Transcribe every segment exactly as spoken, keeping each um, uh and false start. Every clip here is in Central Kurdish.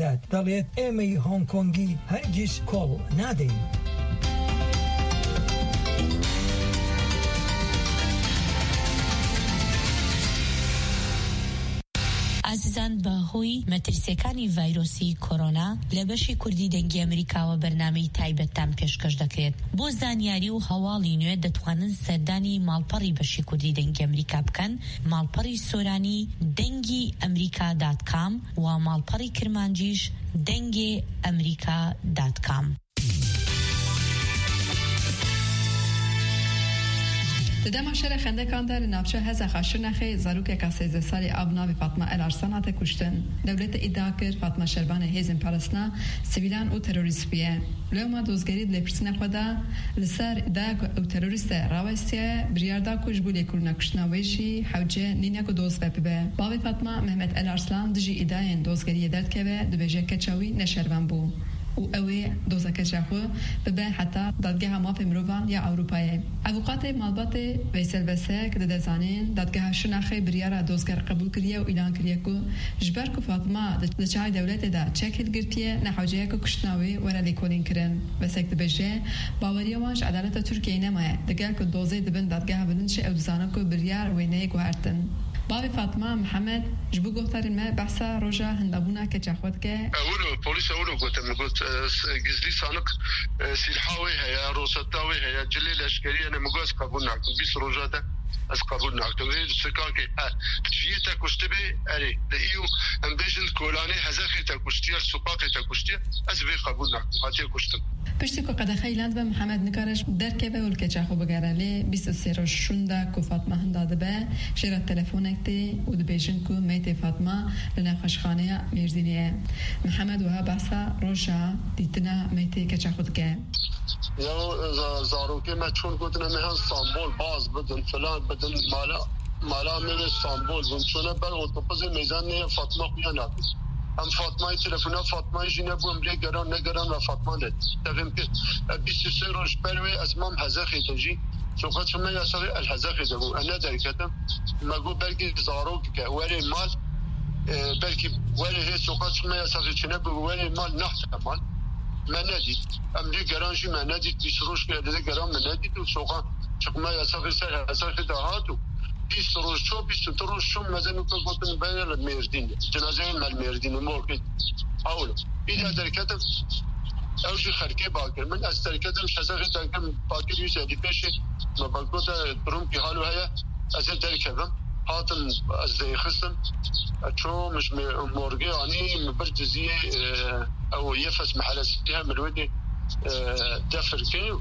داد دەڵێت ئێمەی هۆنگکۆنگی هەرگیز کۆڵ نادەین. ئازیزان بەهۆی مەترسیەکانی ڤایرۆسی کۆرۆنا لە بەشی کوردی دەنگی ئەمریکاوە بەرنامەی تایبەتتان پێشکەش دەکرێت. بۆ زانیاری و هەواڵی نوێ دەتوانن سەردانی ماڵپەڕی بەشی کوردی دەنگی ئەمریکا بکەن، ماڵپەڕی سۆرانی دەنگی ئەمریکا دات کام و ماڵپەڕی کرمانجیش دەنگی ئەمریکا دات کام. دەما شەرە خەندەکاندا لە ناوچە هەزە خاشنەخی زارۆکێکا سێزدە ساڵی ئابناوی فاتمە ئەلارسان هاتە کوشتن. دەولەتە ئیدdia کرد فاتمە شەربانە هێزن پاڵستنا سیڤیلان و تەرۆریست بووە. لەوما دۆزگەریت لێپرسینە خۆدا لەسەر ئیدdia و تەرۆریستە ڕاوەستیە بریاردا کوژ بوو لێکوڵنا کوشتنەوەیشی حەوجێ نینەک و دۆز بەپبە. باوی فاتمە مەحمەد ئەلارسلان دژی ئیدdiایên دۆزگەریە دەردکەوێ دبێژە کەچەوی نەشەربان بوو. و ئەوێ دۆزەکە جاخۆ ببە حتا دادگەها مافی مرۆڤان یا ئەوروپایە. ئەڤوقاتێ ماڵباتێ ڤەیسەل بەسەک دەدەزانێن دادگەها شناخی بریارە دۆزگەر قبول کردیە و ئیلان کردیە و ژبەر و فاتمە لەچای دەولەتێدا چەک هەلگرتیە نەحەوجەیەک و کوشتناوی وەرە لێکۆڵین کردن. بەسەک دەبێژێ باوەریەوانش عەدالەتە تورکیای نەمایە دەگەل کە دۆزەی دەبن دادگەها بننشە ئەو دزانە و بریار وێنەیەک وهارتن. باوی فاطمه محمد جبو گفتارین ما بحثا روجا هندابونا که جاخوت که اولو پلیس اولو گفتم گفت گزلی سانق سلحاوی هيا روسطاوي هيا جليل اشكري انا مقاس قبول ناكم بيس روجا ده از قبول ناكم هي سكاكي شيتا كشتبي اري ديو ام بيجن كولاني هزاخي تا كشتير سوقاقي تا كشتير از بي قبول ناكم هاتي كشتم پشتی که قد خیلاند به محمد نکارش در که به اول که چاخو بگرلی بیست و سه روز شونده که فاطمه هنداده به شیرت تلفن اکتی و دبیشن که میت فاطمه لنخشخانه میرزینیه محمد وها بحثا روشا دیتنا میت که چاخو دکه یا زاروکی ما چون گفتن مهان استانبول باز بدن فلان بدن مالا مالا میره استانبول بون چونه بر اتوبوس میزان نه فاطمه خویا نکس ام فاطمه تلفن فاطمه جنه بوم بلی گران نگران و فاطمه نه تفهم که بیست و سه روز بروی اسمم هزخی تجی سوقت شما یا سری الهزخی دو انا درکتم مگو بلکی زاروک که ولی مال بلکی ولی هی سوقت شما یا سری چنه بگو ولی مال نحت مال من ندید امری گرانشی من ندید بیست روز که دیگه گران من ندید و سوقت شما یا سری سر هزخی دهاتو بیست روز شو بیست و روز شو مزنو که گفتن بین مردین جنازه مال مردین مورد اول اینا درکتم اوجی خرکی باکر من از درکتم شزاقی درکم باکر یوز ادی پیش ما بالکوت دروم کی حالو هیا از درکتم هاتن از خصم چو مش مورگی آنی مبرجزی او یفس محلسیها ملودی دفر کنیو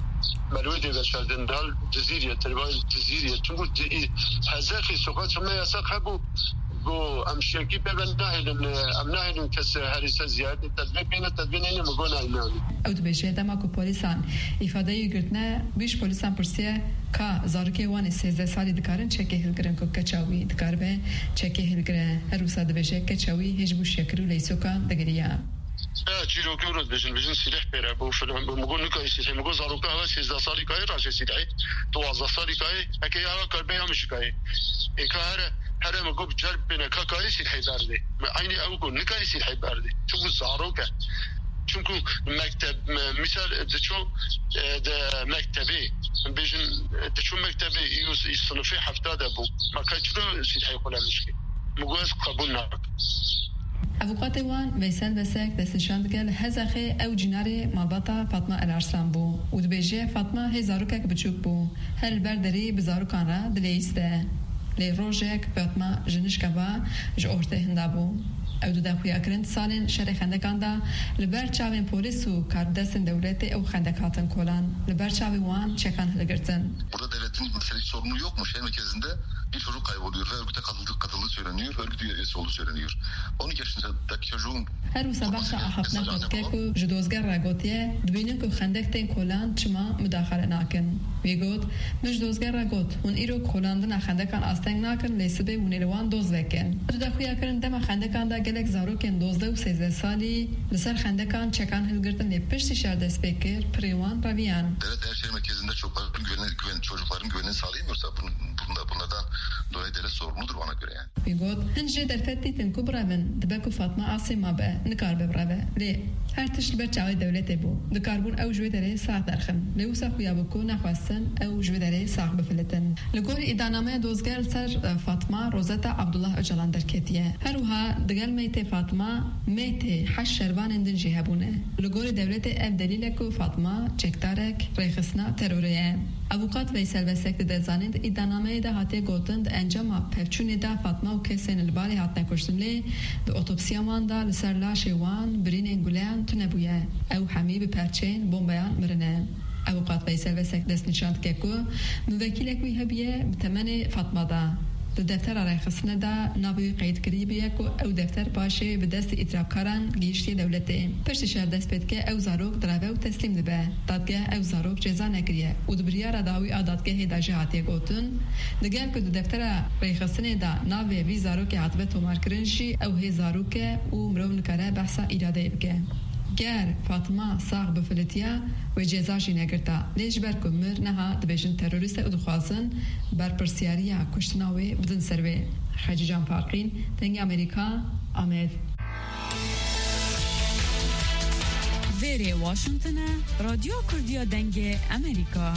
ملودي بشردن دال جزيرة ترباي جزيرة تقول هزاخي سوقات شما يساق هبو جو أمشيكي ببنداهن أمناهن كس هريسة زيادة تدبين بين تدبين إني مقولنا إنامي أو تبيشة دماغ پلیسان إفادة يقولنا بيش پلیسان برسيه کا زاركي وان سيزده سالي دكارن چكي هلگرن كو كچاوي دكار به چكي هلگرن هروسا دبيشة كچاوي هجبو شكرو ليسوكا دگريا چیلو که ورد بشن بشن سلاح بیره بو فلان مگو نکای سلاح مگو زاروکه هوا سیزده سالی که راشه سلاحی دوازده سالی که اکی هوا کاربه همش که ایکا هر هر مگو بجرب بینه که کاری سلاحی برده عینی او کن نکای سلاحی برده چون زاروکه چون که مکتب مثال دچو د مکتبی بشن دچو مکتبی یوز صنفی هفتاد ابو ما کجرو سلاحی خلا مشکی مگو از قبول نک افوقات وان ویسل بسک دستشان دگل هزخه او جناری مالباتا فاطمه الارسلان بو و دبیجه فاطمه هی زاروکک بچوک بو هر بردری بزاروکان را دلیسته لی روژک فاطمه جنشکه با جورته هنده بو او دو دخوی اکرند سالین شهر خندکان دا لبر چاوین پولیس و کاردستن دولت او خندکاتن کولان لبر چاوی وان چکان هلگرتن Burada devletin mesele sorunu yok mu? Şehir merkezinde bir çocuk kayboluyor ve örgüte katıldığı katıldığı söyleniyor, örgüt üyesi olduğu söyleniyor. on iki yaşındaki çocuğun هر روز بخش احفنا خودکو جدوزگر راگوتیه دبینن که خندک تین کولان چما مداخله ناکن میگوت مش دوزگر راگوت اون ایرو کولاندن خندکان آستنگ ناکن لیسبه ونیلوان دوز وکن تو دخویا کرن دم خندکان دا gelek zarokên dozdeh û sêzdeh salî li ser xendekan çekan hilgirtinê piştî şer dest pê kir pirêwan reviyan. Devlet eğer şehir merkezinde çocukların güvenini, güven, çocukların güvenini sağlayamıyorsa bunun, bunda, bunlardan dolayı devlet sorumludur ona göre yani. Bigot, hin jê derfet dîtin ku birevin dibe ku Fatma asîma be, nikar be bireve. Lê her tişt ber çavê dewletê bû. Dikarbûn ew ji wê derê sağ derxin. Lê wisa xuya bû ku nexwestin ew ji wê derê sağ bifilitin. Li gorî îdanameya dozger ser Fatma Rozeta Abdullah Öcalan derketiye. Her wiha digel meytê Fatma meytê heşt şervanên din jî hebûne. Li gorî dewletê ev delîl ku Fatma çekdarek rêxistina terorê ye. Avukat Veysel Vesekli de zanîn di îdanameyê de hatiye gotin di encama pevçûnê de Fatma û kesên li balê hatine kuştin lê di otopsiya wan da li ser laşê wan birînên guleyan tune bûye. Ew hemî bi perçên bombeyan mirine. Avukat Veysel Vesekli dest nîşan dike ku müvekîlek wî hebiye bi temenê Fatma da. Di deftera rêxistinê de navê qeydkirî bûye ku ew defter paşê bi destê îtirafkaran gihîştiye dewletê. Piştî şer dest pê dike ew zarok direve û teslîm dibe. Dadgeh ew zarok ceza nekiriye û di biryara dawî a dadgehê de jî hatiye gotin. Digel ku di deftera rêxistinê de navê vî zarokê hatibe tomarkirin jî ew hê zarok e û mirov nikare behsa îradeyê bike. Ger Fatma sağ bifilitiya ve ceza jî negirta. Lê ji ber ku mir neha dibêjin terorîst û dixwazin berpirsiyariya kuştina wê bidin ser wê. Xecî Can Parqîn, dengê Amerîka, Amed. Vêrê Washington'a Radyo Kurdiya Dengê Amerîka.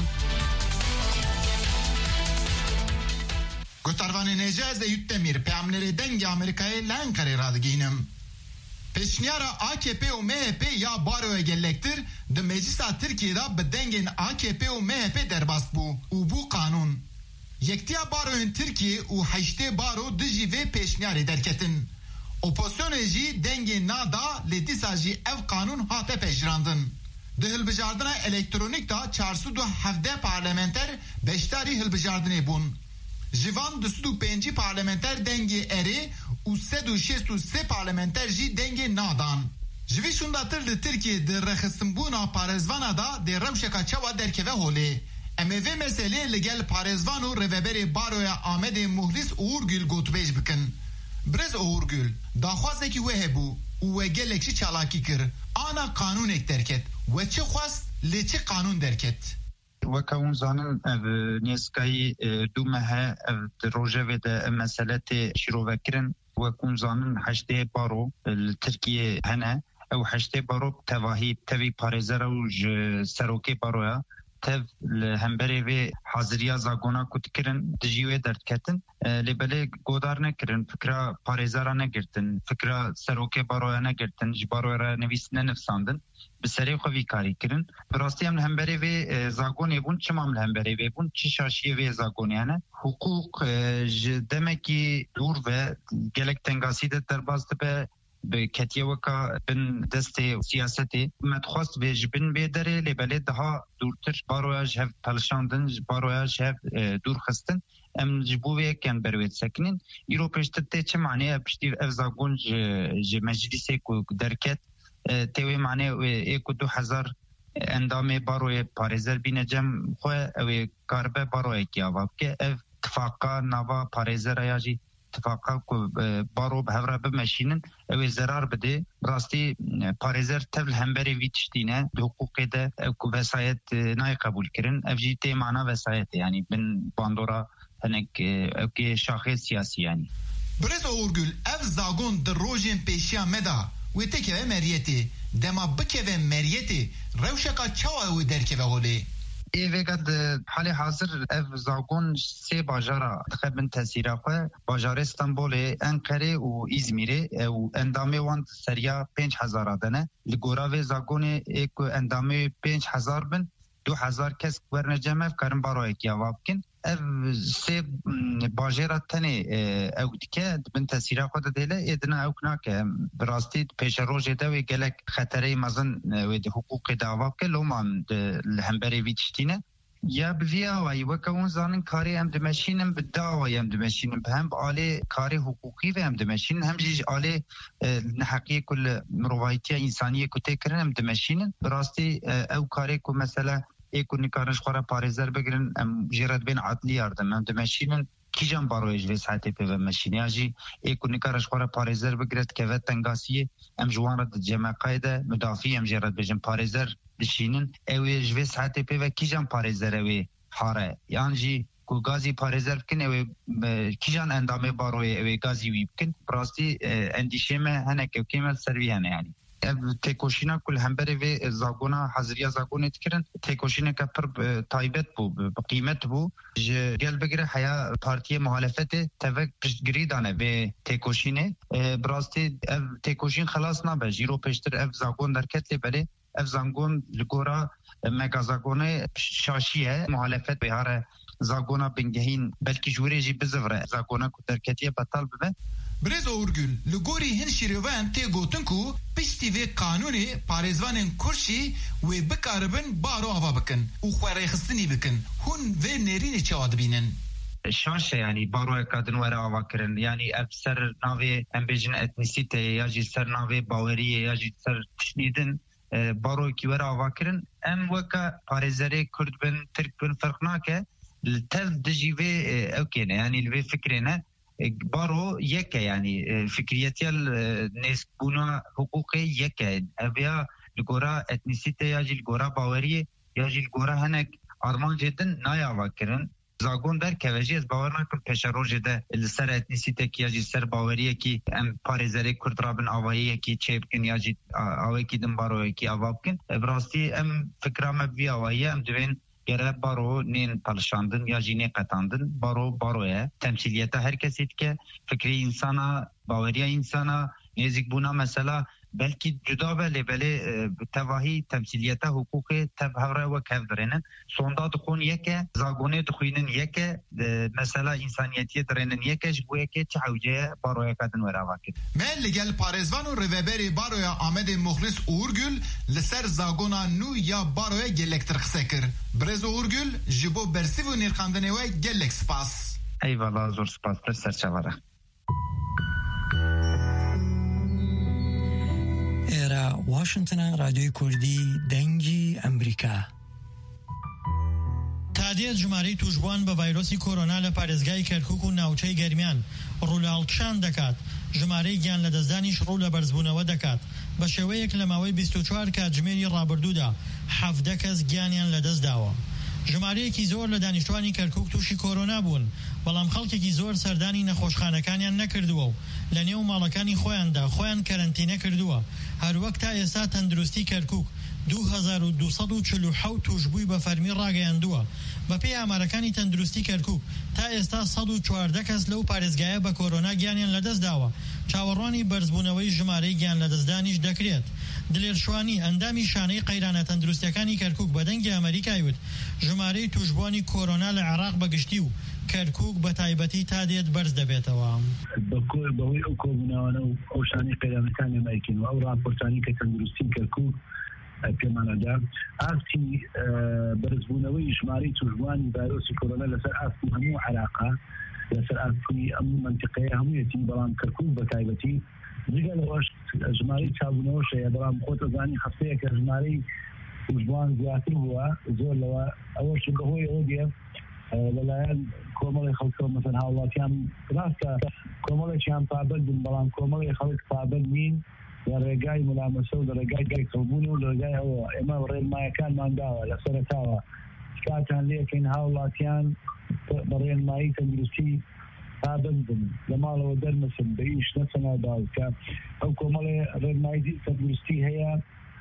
Gotarvanê Necez de Yutdemir peyamnerê dengê Amerîkayê li Enqerê radigînim. Peşniyara A K P û M H P ya baroya gelektir di Meclisa Tirkiyeyê da bi dengên A K P û M H P derbast bû û bû kanûn. Yektiya baroyên Tirkiye û heştê baro di jî vê peşniyarê derketin. Opozisyonê jî dengê nada lê dîsa jî ev kanûn hate pejirandin. Di hilbijardina elektronik da çar sed û hevdeh parlamenter beşdarî hilbijardinê bûn. Jivan di sed û pêncî parlamenter dengê erê û sed û şêst û sê parlamenter jî dengê nadan. Ji vî şundatir li Tirkiye di rexistinbûna parêzvana da dê rewşeka çawa derkeve holê. Em ê vê meselê li gel parêzvan û rêveberê baroya Amedê Muhlis Uğurgül gotûbêj bikin. Birêz Uğurgül, daxwazekî wê hebû û we gelek jî çalakî kir. Ana kanûnek derket. We çi xwast lê çi kanûn derket? وەکەون زانن ev nêskayî du mehe ev di rojevê de ev mesele tê şîrovekirin wekûn zanin heştê baro li Tirkiye hene ew heştê baro tevahî tevî parêzera û ji serokê baroya tev li hemberê vê haziriya zagona ku dikirin di jî wê derdketin lê belê godar nekirin fikra parêzera negirtin fikra serokê baroya negirtin ji baroya re nivîs nenivsandin bi serê xwe vî karî kirin bi rastî em li hemberê vê zagonê bûn çimam li hemberê vê bûn çi şaşiyê vê zagonê hene hukuk ji demekî dûr ve gelek tengasî de derbas dibe bi ketiye weka bin destê siyasetê me dixwast vê ji bin bê derê lê belê daha dûrtir baroya ji hev pelişandin ji baroya ji hev dûr xistin em ji bo vê yekên ber wê disekinin îro pêştir tê çi manê piştî ev zagon ji meclîsê ku derket tê wê manê ê ku du hezar endamê baroyê parêzer bîne cem xwe ew ê karibe baroyekî ava bike ev tifaka nava parêzera ya jî tifaka ku baro bi hevra bimeşînin ew ê zerar bide rastî parêzer tev li hemberê vî tiştîne di hukukê de ew ku vesayet nayê qebûl kirin ev jî tê mana vesayetê yanî bin bandora hinek ew kê şaxê siyasî yanî. Birêz Uğurgül ev zagon di rojên pêşiya me da wê tê keve meriyetê dema bikeve meriyetê rewşeka çawa wê derkeve holê. Êvêga di halê hazir ev zagon sê bajara dixebin tesîra xwe bajarê Stenbolê, Enqerê û İzmîrê ew endamê wan seriya pênc hezara de ne li gora vê zagonê ê ku endamê pênc hezar bin du hezar kes werne cem ev karin baroyekî ava bikin ev sê bajêra tenê ew dike bin tesîra xwe de dêle êdina ew nake bi rastî pêşe rojê de wê gelek xetereyê mezin wê di hukukê de ava bike loman li hemberê vî tiştîne ya bi vî awayî weke hûn zanin karê em dimeşînin bi dawayê em dimeşînin hem bi alê karê hukukî ve em dimeşînin hem jî alê neheqiyê ku li mirovahîtiya însaniyê ku tê kirin em dimeşînin bi rastî ew karê ku mesela ê ku nikarin ji xwe re parêzer bigirin em jê re dibên adlî yardim em dimeşînin کیجان بارویج و ساعتی به ماشینیاجی اکونیکارش خورا پارێزەر بگرێت کەوێت تەنگاسیە ئەم جوانە جەمە قایدە مدافی ئەم ژێرەت بێژن پارێزەر دشینن ئەوێ ژێ ساعتی پێوە کیجان پارێزەر ئەوێ حارە یانجی کو گازی پارێزەر بکن ئەوێ کیجان ئەندامێ باڕۆیە ئەوێ گازی وی بکن ڕاستی ئەندیشێمە هەنێک ئەوکێمە سەروی هەنە ینی تێکۆشینە کول هەمبەرێ وێ زاگۆنا حەزریە زاگۆنێت کردن تێکۆشینێکە پڕ تایبەت بوو بقیمەت بوو گەل بگرە حیا پارتیە مهالەفەتێ تەvek پشتگیری دانە vê têkoşînê bi rastî ev têkoşîn xelas nabe jîro pêştir ev zagon derket lê berê ev zagon li gora mega zagonê şaşî ye muhalefet bêhare zagona bingehîn belkî ji wêrê jî bizivre zagona ku derketiye betal bibe. Brêzo Urgul li gorî hin şîrovan tê gotin ku piştî vê kanûnê parêzvanên Kurşî wê bikaribin baro ava bikin û xwerêxistinî bikin. Hûn vê nêrînê çawa dibînin? شانشه یعنی باروی کادن وره آوا کرن یعنی اف سر ناوی ام بیجن اتنیسیته یا جی سر ناوی باوریه یا جی سر تشنیدن باروی کی وره آوا کرن ام وکا پارێزەرê کرد bin Türk bin فرق nake tev dijîvê evkêne yani li vê fikrê ne baro yeke yani fikriyetiyel nêskbûna hukûqê yeke ev ya li gora etnisîte ya jî li gora baweriyê ya jî li gora hinek armancê din nayê ava kirin زاگون در کهوجی از باور نکن پیش روزه ده لسر اتنیسیته کی یا جی سر باوریه کی ام پارێزەرê Kurd rabin avayê ki çêbkin ya jî awê ki din baroyê ki ava bikin brastî em fikra me vî awayê em divên gere baro nên pelişandin ya jî nê qetandin baro baro ye temsiliyeta her kesî dike fikrî insana baweriya insana nêzîkbûna mesela belki cuda ve lebeli tevahî temsiliyeta hukukê tev hevre ve kevdirênin sonda dixwin yeke zagonê dixwînin yeke mesela insaniyetiye dirênin yeke ji bo yekê çi hewceye baroyeka din were ava kir. Me li gel parêzvan û rêveberê baroya Amedê Muxlis Uğurgul li ser zagona nû ya baroya gelektir qise kir. Brêzo Uğurgul ji bo bersiv û nêrxandinê we gelek spas. Eyvallah zor spas bir serçevara. ئێرە واشنگتنە رادیۆی کوردی دەنگی ئەمریکا. تادیە ژمارەی توشبووان بە ڤایرۆسی کۆرۆنا لە پارێزگای کەرکووک و ناوچەی گەرمیان ڕوولاڵکشان دەکات ژمارەی گیان لە دەستدانیش ڕوو لە بەرزبوونەوە دەکات بە شێوەیەک لە ماوەی بیست و چوار کاتژمێری ڕابردوودا حەڤدە کەس گیانیان لەدەست داوە. ژمارەیەکی زۆر لە دانیشتوانی کەرکووک تووشی کۆرۆنا بوون بەڵام خەڵکێکی زۆر سەردانی نەخۆشخانەکانیان نەکردووە و لە نێو ماڵەکانی خۆیاندا خۆیان کەرەنتینە کردووە. هەروەک تا ئێستا تەندروستی کەرکووک دوو هەزار و دووسەد و چل و حەوت توشبووی بە فەرمی ڕاگەیاندووە. بەپێی ئامارەکانی تەندروستی کەرکووک تا ئێستا سەد و چواردە کەس لەو پارێزگایە بە کۆرۆنا گیانیان لەدەست داوە. چاوەڕوانی بەرزبوونەوەی ژمارەی گیان لەدەستدانیش دەکرێت. دلێرشوانی ئەندامی شانەی قەیرانە تەندروستیەکانی کەرکووک بە دەنگی ئەمریکای وت ژمارەی توشبووانی کۆرۆنا لە عێراق بەگشتی و کەرکووک بە تایبەتی تا دێت بەرز دەبێتەوە. بەهۆی ئەو کۆبوونەوەنە و ئەو شانەی قەیرانەکانی ئەمریکین و ئەو ڕاپۆرتانی کە تەندروستی کەرکووک پێمانەدا ئاستی بەرزبوونەوەی ژمارەی توشبووانی ڤایرۆسی کۆرۆنا لەسەر ئاستی هەموو عێراقا لەسەر ئاستی ئەموو منتیقەیە هەموویەتی بەڵام کەرکووک بە تایبەتی جگە لەوەش ژمارەی چاوبوونەوەشەیە بەڵام خۆتە زانی هەفتەیە کە ژمارەی توشبووان زیاتر بووە زۆر لەوە ئەوەش بەهۆی ئەوە دێ لەلایەن کۆمەڵی خەڵکەوە مەسەن هاوڵاتیان ڕاستە کۆمەڵێکیان پابەندن بەڵام کۆمەڵی خەڵک پابەند نین لە ڕێگای مولامەسە و لە ڕێگای گایکەڵبوون و لە ڕێگای ئەوە ئێمە ڕێنمایەکانمان داوە لە سەرەتاوە کاتان لێکەین هاوڵاتیان بە ڕێنمایی تەندروستی پابەندن لە ماڵەوە دەرمەسن بە ئیش نەچەناو باوکە ئەو کۆمەڵێ ڕێنمایی تەندروستی هەیە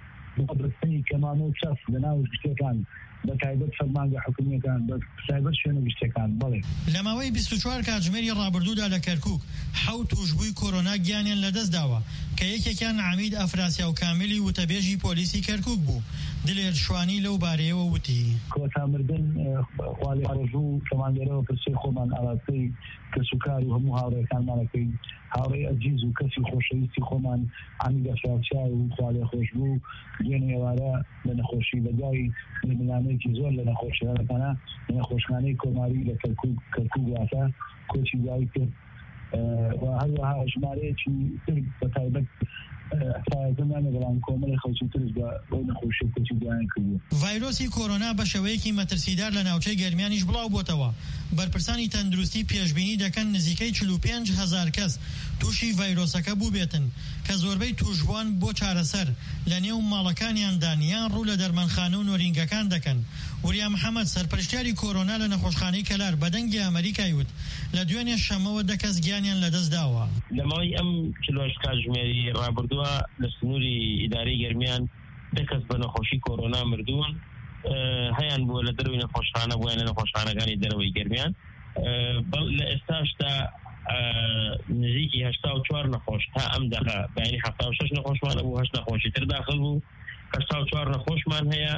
بۆ برستنی کەمانە و چەس لە ناو گشتەکان بە تایبەت فەرمانگە حکوومیەکان بە تایبەت شوێنە گشتەکان بڵێ. لە ماوەی بیست و چوار کاتژمێری ڕابردوودا لە کەرکووک حەوت توشبووی کۆرۆنا گیانیان لەدەست داوە کە یەکێکیان عەمید ئەفراسیا و کامیلی وتەبێژی پۆلیسی کەرکووک بوو. دلێر شوانی لەو بارەیەوە وتی کۆتامردن خوالی ڕژوو کەماندەرەوە پرسەی خۆمان ئاڵاتەی کەسوکار و هەموو هاوڕێکانمانەکەین هاوڕێی ئەجیز و کەسی خۆشەویستی خۆمان عەمید ئەفراسیا و خوالی خۆشبوو دوێنێ ئێوارە لە نەخۆشی بەدوای ملانەیەکی زۆر لە نەخۆشیەکانە لە نەخۆشخانەی کۆماری لە کەرکووک کەرکووک واتە کۆچی دوایی کرد و هەروەها ژمارەیەکی تر بە تایبەت زمانە بەڵام کۆمەڵی خەڵکی ترش بە ئەو نەخۆشیەکەی دیان کردو. ڤایرۆسی کۆرۆنا بە شێوەیەکی مەترسیدار لە ناوچەی گەرمیانیش بڵاو بۆتەوە. بەرپرسانی تەندروستی پێشبینی دەکەن نزیکەی چل و پێنج هەزار کەس تووشی ڤایرۆسەکە بوو بێتن کە زۆربەی توشبوان بۆ چارەسەر لە نێو ماڵەکانیاندان یان ڕوو لە دەرمانخانە و نۆرینگەکان دەکەن. وریا محەممەد سەرپەرشتیاری کۆرۆنا لە نەخۆشخانەی کەلار بەدەنگی ئەمریکای وت لە دوێنێ شەمەوە دە کەس گیانیان لەدەست داوە. لەماوەی ئەم چلۆش کاتژمێری ڕابردووە لە سنووری ئیدارەی گەرمیان دە کەس بە نەخۆشی کۆرۆنا مردوون هەیان بووە لە دەروی نەخۆشخانە بوویان لە نەخۆشخانەکانی دەرەوەی گەرمیان. لە ئێستاشدا نزیکی هەشتا و چوار نەخۆش تا ئەم دەقە بەینی هەفتا و شەش نەخۆشمانە بوو هەشت نەخۆشی تر داخل بوو هەشتا و چوار نەخۆشمان هەیە.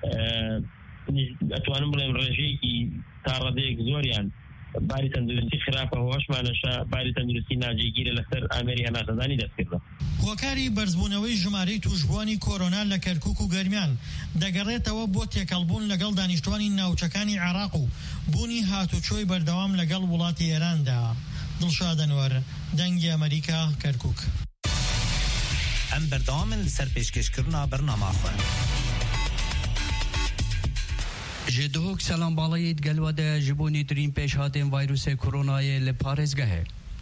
ئەتوانم بڵێم ڕێژەیەکی تا ڕەدەیەک زۆریان باری تەندروستی خراپە هۆشمانەشە باری تەندروستی ناجێگیرە لەسەر ئامێری هەناسەدانی دەستکردە. هۆکاری بەرزبوونەوەی ژمارەی توشبوانی کۆرۆنا لە کەرکووک و گەرمیان دەگەڕێتەوە بۆ تێکەڵبوون لەگەڵ دانیشتوانی ناوچەکانی عێراق و بوونی هاتوچۆی بەردەوام لەگەڵ وڵاتی ئێراندا. دڵشاد ئەنوەر، دەنگی ئەمریکا، کەرکووک. ئەم بەردەوامن لەسەر پێشکەشکردنا بەرنامە خۆ. جدهوک سلام بالایت گلوده جبونی ترین پیش هاتین ویروس کرونای لپارزگه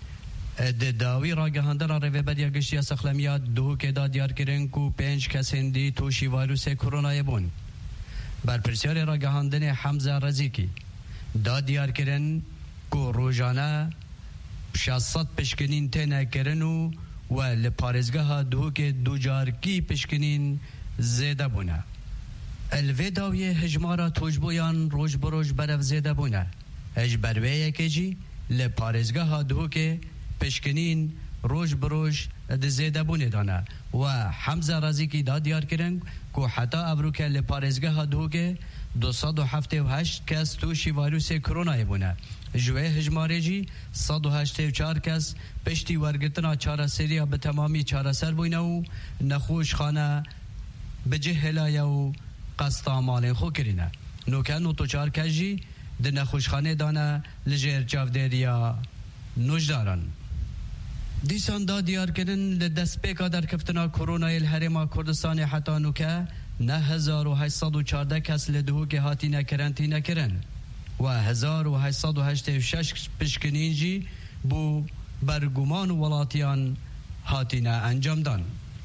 د داوی راگهاندن رویبدیا گشتی سخلمیات دهوک دا دیار کرن کو پنج کسین دی توشی ویروس کرونای بون. برپرسیار راگهاندن حمزه رزیکی دا دیار کرن کو روزانه شصت پشکنین تنه کرنو و لپارزگه دهوک دو جار کی پشکنین زیده بونه. الوداوی هجمارا توجبویان روش بروش برف زیده بونه. هج برویه که جی لپارزگاه ها دو که پشکنین روش بروش ده زیده بونه دانه و حمزه رازی که دا دیار کرن که حتی ابرو که لپارزگاه ها دو که دو صد و هفته و هشت کس توشی ویروس کرونای بونه. جوه هجماره جی صد و هشته و چار کس پشتی ورگتنا چاره سریا به تمامی چاره سر بونه و نخوش خانه بجه هلایه و قصد مال خو کرینه نوکن و توچار کجی ده نخوشخانه دانه لجر چاودریا نوجدارن دیسان دا دیار کردن لدست پیکا در کفتنا کرونای الحرم کردستان حتی نوکه نه هزار و هشتصد و چارده کس لدهو که هاتی نکرنتی نکرن و هزار و هشتصد و هشت و شش پشکنین جی بو برگمان ولاتیان هاتی نه انجام دان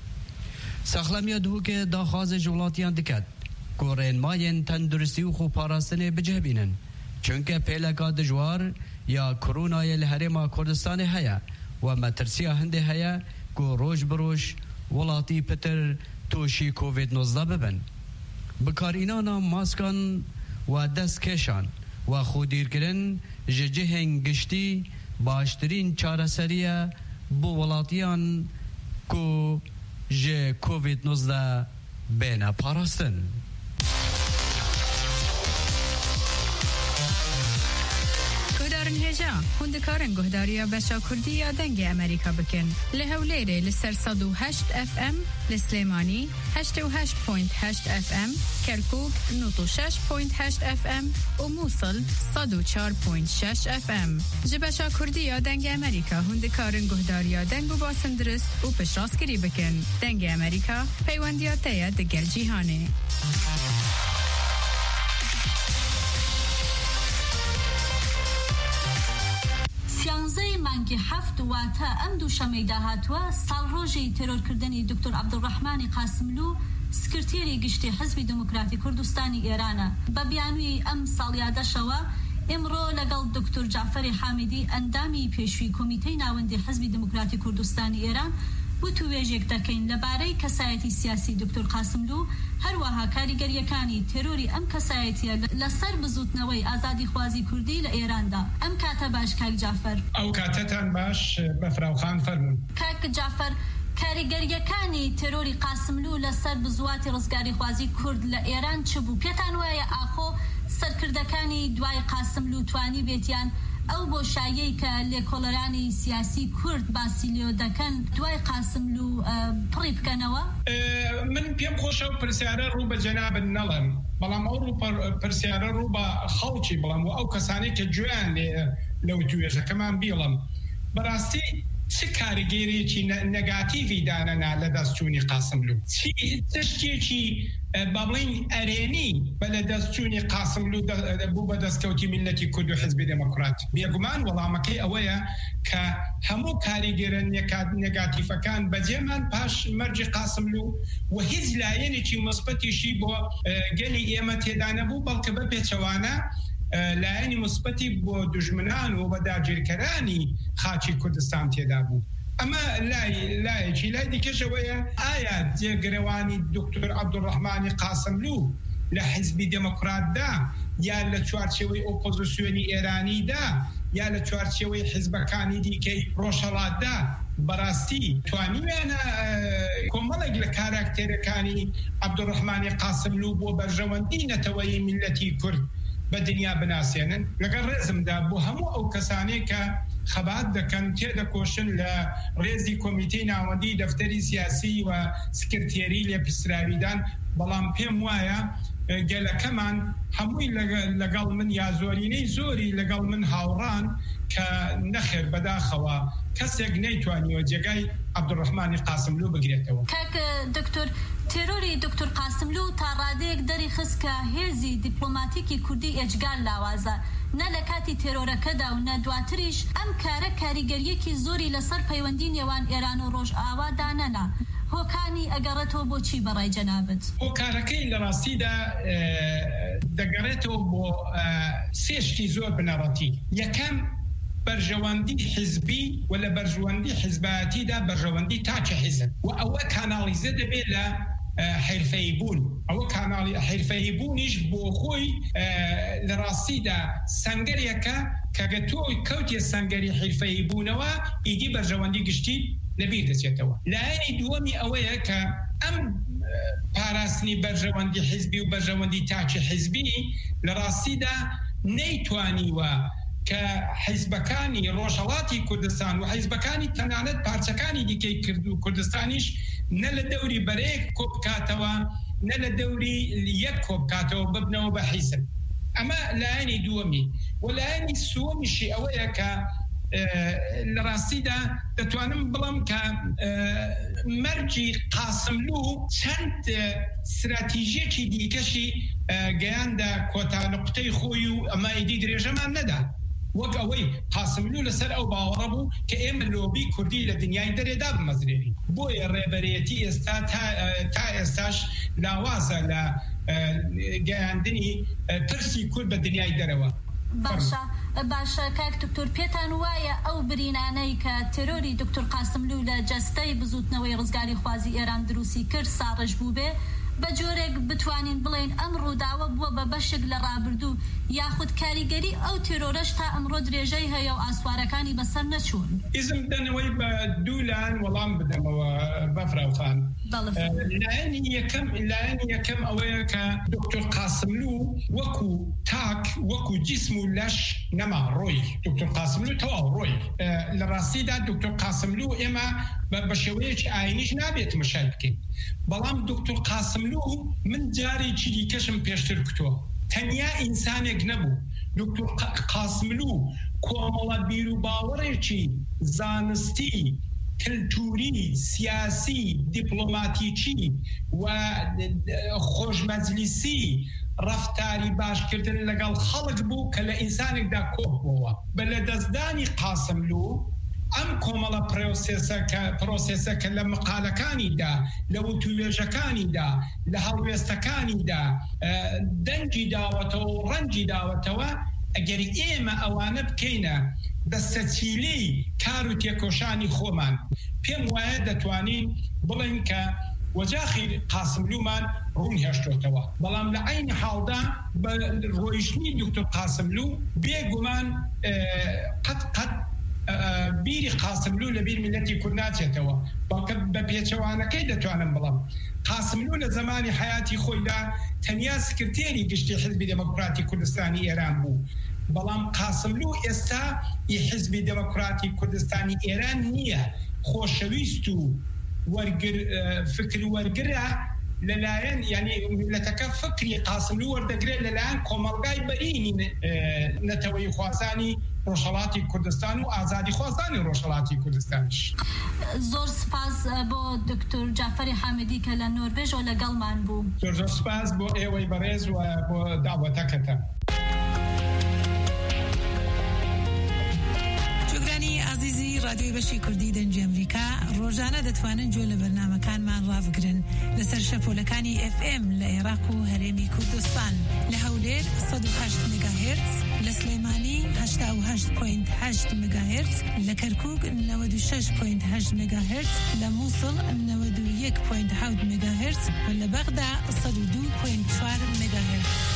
سخلمی دهو که دا خواز جولاتیان دکت کورین ماین تندرستی و خوب پاراستنه بجه بینن چونکه پیلکا دجوار یا کرونای الحرم کردستان هیا و مترسی هنده هیا که روش بروش ولاتی پتر توشی کووید نوزده ببن بکارینانا ماسکان و دست کشان و خودیر کرن ججهن گشتی باشترین چاره سریه بو ولاتیان که جه کووید نوزده بین پاراستن هجا هندکارن گهداریا بشا کردی یا دنگ امریکا بکن لهولیره لسر صد و هشت اف ام لسلیمانی هشت و هشت پوینت هشت اف ام کرکوک نوت و شش پوینت هشت اف ام و موصل صد و چار پوینت شش اف ام جبشا کردی یا دنگ امریکا هندکارن گهداریا دنگ و باسن درست و پشراس کری بکن دنگ امریکا پیوندیات تاید دگل جیهانه سیانزەی مانگی هەفت واتە ئەم دووشەمەی داهاتووە ساڵڕۆژی تێرۆرکردنی دکتۆر عەبدوڕەحمانی قاسملو سکرتێری گشتی حزبی دموکراتی کوردستانی ئێرانە بە بیانووی ئەم ساڵیادەشەوە ئێمڕۆ لەگەڵ دکتۆر جعفەری حامیدی ئەندامی پێشووی کۆمیتەی ناوەندی حزبی دموکراتی کوردستانی ئێران وتو وێژێک دەکەین لەبارەی کەسایەتی سیاسی دکتۆر قاسملو هەروەها کاریگەریەکانی تێرۆری ئەم کەسایەتیە لەسەر بزوتنەوەی ئازادی خوازی کوردی لە ئێراندا ئەم کاتە باش کاک جعفەر ئەو کاتەتان باش بەفراوخان فەرموون کاک جعفەر کاریگەریەکانی تێرۆری قاسملو لەسەر بزواتی ڕزگاری خوازی کورد لە ئێران چ بوو پێتان وایە ئاخۆ سەرکردەکانی دوای قاسملو توانی بێتیان ئەو بۆشایەی کە لێکۆڵەرانی سیاسی کورد باسی لێ دەکەن دوای قاسملو پڕی بکەنەوە من پێم خۆشە و پرسیارە ڕوو بە جەنابن نەڵێن بەڵام ئەو پرسیارە ڕوو بە خەڵکی بڵام و ئەو کەسانی کە گوێیان لێ لەو توێژەکەمان بیڵم بەڕاستی چ کاریگەریێکی نەگاتیڤی دانەنا لە دەستچوونی قاسملوو تشتێکی بەڵین ئەرێنی بە لە دەستچوونی قاسملوو بوو بە دەستکەوتی میلەتی کورد و حیزبی دموکرات بێگومان وەڵامەکەی ئەوەیە کە هەموو کاریگەرە نێگاتیڤەکان بەجێمان پاش مەرجی قاسملوو و هیچ لایەنێکی مثبەتیشی بۆ گەلی ئێمە تێدا نەبوو بەڵکە بە پێچەوانە لایەنی مثبەتی بۆ دوژمنان و بە داگیرکەرانی خاچی کوردستان تێدا بوو. ئەمە لای لایەکی لای دیکەشەوەیە ئایا جێگرەوانی دکتۆر عەبدوڕەحمانی قاسملوو لە حیزبی دموکراتدا یا لە چوارچێوەی ئۆپۆزیسیۆنی ئێرانیدا یا لە چوارچێوەی حیزبەکانی دیکەی ڕۆژهەڵاتدا بەڕاستی توانیویانە کۆمەڵێک لە کاراکتێرەکانی عەبدوڕەحمانی قاسملوو بۆ بەرژەوەندی نەتەوەی میلەتی کورد بە دنیا بناسێنن لەگەڵ ڕێزمدا بۆ هەموو ئەو کەسانەی کە خەبات دەکەن تێدەکۆشن لە ڕێزی کۆمیتەی ناوەندی دەفتەری سیاسی و سکرتێری لێپرسراویدان بەڵام پێم وایە گەلەکەمان هەمووی لەگەڵ من یا زۆرینەی زۆری لەگەڵ من هاوڕان کە نەخێر بەداخەوە کەسێک نەیتوانیوە جێگای عەبدوڕەحمانی قاسملوو بگرێتەوە. کاکە دکتۆر تێرۆری دکتۆر قاسملوو تا ڕادەیەک دەری خست کە هێزی دیپلۆماتیکی کوردی ئێجگار لاوازە نە لە کاتی تێرۆرەکەدا و نە دواتریش ئەم کارە کاریگەریەکی زۆری لەسەر پەیوەندی نێوان ئێران و ڕۆژئاوادا نەنا. هۆکانی ئەگەڕێتەوە بۆچی بەڕای جەنابەت؟ هۆکارەکەی لە ڕاستیدا دەگەڕێتەوە بۆ سێشتی زۆر بنەڕەتی. یەکەم بەرژەوەندی حیزبی و لە بەرژەوەندی حیزبایەتیدا بەرژەوەندی تاچە حیزب و ئەوە کاناڵیزە دەبێت لە حرفەیی بوون. ئەوە کاناڵی حرفەیی بوونیش بۆ خۆی لە ڕاستیدا سەنگەرێکە کە گەتۆی کەوتێ سەنگەری حرفەیی بوونەوە ئیدی بەرژەوەندی گشتی لەبیر دەچێتەوە. لایەنی دووەمی ئەوەیە کە ئەم پاراستنی بەرژەوەندی حیزبی و بەرژەوەندی تاچی حیزبی لە ڕاستیدا نەیتوانیوە کە حیزبەکانی ڕۆژهەڵاتی کوردستان و حیزبەکانی تەنانەت پارچەکانی دیکەی کرد و کوردستانیش نە لە دەوری بەرەیەک کۆبکاتەوە نە لە دەوری یەک کۆبکاتەوە ببنەوە بە حیزب. ئەمە لایەنی دووەمی. و لایەنی سووەمیشی ئەوەیە کە لە ڕاستیدا دەتوانم بڵم کە مەرجی قاسملوو چەند استراتیژیەکی دیکەشی گەیاندا کۆتا نقطەی خۆی و ئەمە ئیدی درێژەمان نەدا. وەک ئەوەی قاسملوو لەسەر ئەو باوەڕە بوو کە ئێمە لۆبی کوردی لە دنیای دەرێدا بمەزرێنین. بۆیە ڕێبەرێتی ئێستا تا ئێستاش لاوازە لە گەیاندنی پرسی کورد بە دنیای دەرەوە. باشە باشە کاک دکتۆر پێتان وایە ئەو برینانەی کە تێرۆری دکتۆر قاسملوو لە جەستەی بزوتنەوەی ڕزگاری خوازی ئێران دروستی کرد ساڕژ بوو بێ بە جۆرێک بتوانین بڵێن ئەم ڕووداوە بووە بە بەشێک لە ڕابردوو یاخود کاریگەری ئەو تێرۆرەش تا ئەمڕۆ درێژەی هەیە و ئاسوارەکانی بەسەر نەچوون. ئیزم دەنەوەی بە دوولان وەڵام بدەمەوە بەفراوخان. لایەنی یەکەم لایەنی یەکەم ئەوەیە کە دکتۆر قاسملوو وەکو تاک وەکو جیسم و لەش نەما ڕۆی دکتۆر قاسملوو تەواو ڕۆی. لە ڕاستیدا دکتۆر قاسملوو ئێمە بە شێوەیەکی ئاینیش نابێت مشای بکەین. بەڵام دکتۆر قاسملوو من جارێکی دیکەشم پێشتر کتووە. تەنیا ئینسانێک نەبوو. دکتۆر قاسملوو کۆمەڵە بیر و باوەڕێکی زانستی کلتوری سیاسی دیپلۆماتیکی و خۆشمەجلیسی ڕەفتاری باشکردن لەگەڵ خەڵک بوو کە لە ئینسانێکدا کۆک بووە. بە لە دەستدانی قاسملوو ئەم کۆمەڵە پرۆسێسەکە لە مقالەکانیدا لە وتوێژەکانیدا لە هەڵوێستەکانیدا دەنگی داوەتەوە و ڕەنگی داوەتەوە ئەگەری ئێمە ئەوانە بکەینە دەستەچیلەی کار و تێکۆشانی خۆمان پێم وایە دەتوانین بڵین کە وەجاخی قاسملوومان ڕوون هێشتۆتەوە. بەڵام لە عینی حاڵدا بە ڕۆیشتنی دکتۆر قاسملوو بێگومان قەت قەت بیری قاسملوو لە بیر میلەتی کورد ناچێتەوە. بەڵکە بە پێچەوانەکەی دەتوانم بڵم قاسملوو لە زمانی حیاتی خۆیدا تەنیا سکرتێری گشتی حیزبی دموکراتی کوردستانی ئێران بوو. بەڵام قاسملوو ئێستا حیزبی دموکراتی کوردستانی ئێران نییە. خۆشەویست و فکر وەرگرە للاين يعني لتكفكري قاسم لو وردقري للاين كومالغاي بريني نتوي خوازاني روشلاتی کردستان و آزادی خوازانی روشلاتی کردستان. زور سپاس با دکتر جعفر حامدی که لنروژ و لگل من بو. زور سپاس با ایوی برز و با دعوتکتا. شكراني عزيزي راديو بشي كردي دنج أمريكا روزانا دتوانن جول برنامج كان من رافقرن لسر شبولكاني اف ام لعراق وهرمي كردستان لهولير صد وهشت ميجاهرتز لسليماني هشتا وهشت بوينت هشت ميجاهرتز لكركوك نود وشش بوينت هشت ميجاهرتز لموصل نود ويك بوينت حود ميجاهرتز ولبغداد صد ودو بوينت شوار ميجاهرتز.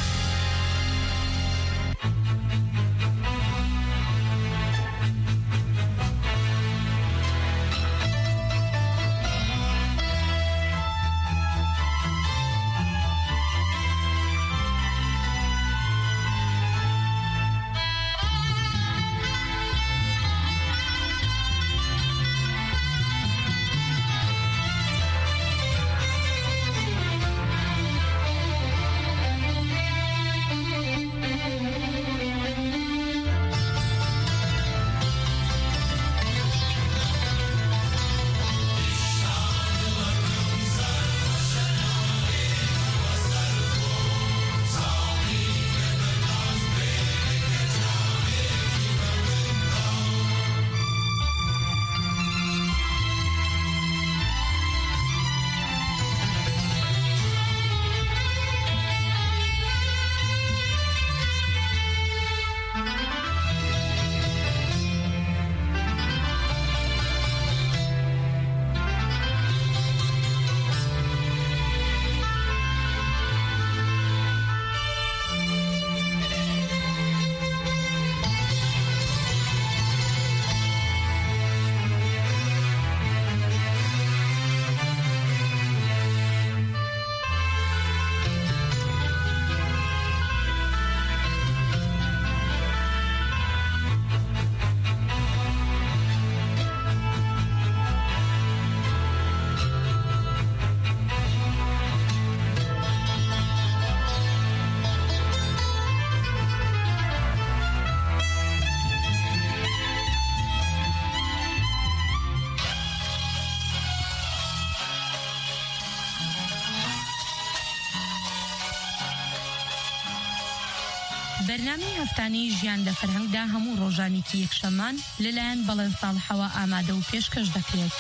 بەرنامەی هەفتانەی ژیان لە فەرهەنگدا هەموو ڕۆژانێکی یەکشەممان لەلایەن بەڵێن ساڵحەوە ئامادە و پێشکەش دەکرێت.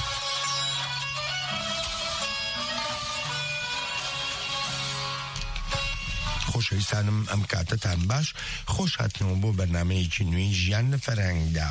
خۆشەویستانم ئەم کاتتان باش خۆش هاتنەوە بۆ بەرنامەیەکی نوێی ژیان لە فەرهەنگدا.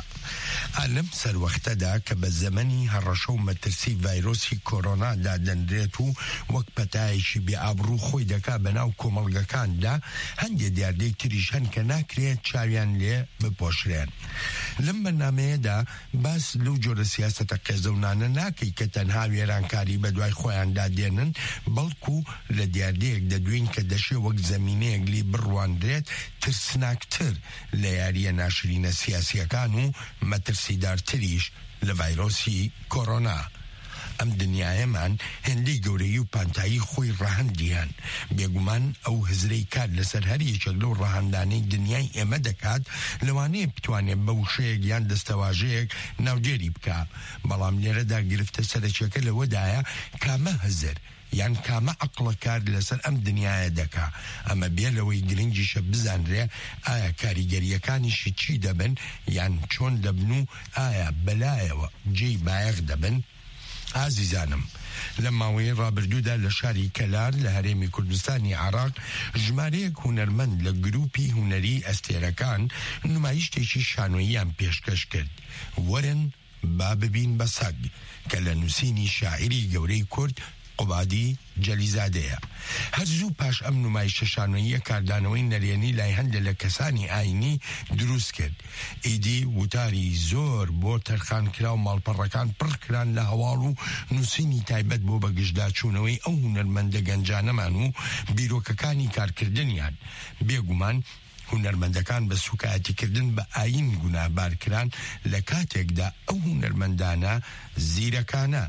لەم سەروەختەدا کە بە زەمەنی هەڕەشە و مەترسی ڤایرۆسی کۆرۆنادا دەنرێت و وەک پەتایەکی بێئابڕوو خۆی دەکا بەناو کۆمەڵگەکاندا هەندێک دیاردەی تریش هەن کە ناکرێت چاویان لێ بپۆشرێن. لەم بەرنامەیەدا باس لەو جۆرە سیاسەتە قێزەونانە ناکەی کە تەنها وێرانکاری بە دوای خۆیاندا دێنن بەڵکو لە دیاردەیەک دەدوین کە دەشێ وەک زەمینەیەک لی بڕوانرێت ترسناکتر لە یاریە ناشرینە سیاسیەکان و مەترسیدارتریش لە ڤایرۆسی کۆرۆنا. ئەم دنیایەمان هێندەی گەورەی و پانتایی خۆی ڕەهەندیان بێگومان ئەو هزرەی کات لەسەر هەر یەکێک لەو ڕەهەندانەی دنیای ئێمە دەکات لەوانەیە بتوانێت بە وشەیەک یان دەستەواژەیەک ناوجێری بکە، بەڵام لێرەدا گرفتە سەرەکیەکە لەوەدایە کامە هزر یان کامە عەقڵەکار لەسەر ئەم دنیایە دەکا. ئەمە بێ لەوەی گرنگیشە بزانرێ ئایا کاریگەریەکانیشی چی دەبن یان چۆن دەبن و ئایا بەلایەوە جێی بایەخ دەبن. ئازیزانم، لە ماوەی ڕابردوودا لە شاری کەلار لە هەرێمی کوردستانی عێراق ژمارەیەک هونەرمەند لە گروپی هونەری ئەستێرەکان نمایشتێکی شانۆییان پێشکەش کرد. وەرن با ببین بە سەگ کە لە نووسینی شاعری گەورەی کورد قوبادی جەلیزادەیە. هەر زوو پاش ئەم نمایشە شانۆییە کاردانەوەی نەرێنی لای هەندێک لە کەسانی ئاینی دروست کرد. ئیدی وتاری زۆر بۆ تەرخانکرا و ماڵپەڕەکان پڕکران لە هەواڵ و نووسینی تایبەت بۆ بەگشتداچوونەوەی ئەو هونەرمەندە گەنجانەمان و بیرۆکەکانی کارکردنیان. بێگومان هونەرمەندەکان بە سوکایەتیکردن بە ئاین گونابارکران لە کاتێکدا ئەو هونەرمەندانە زیرەکانە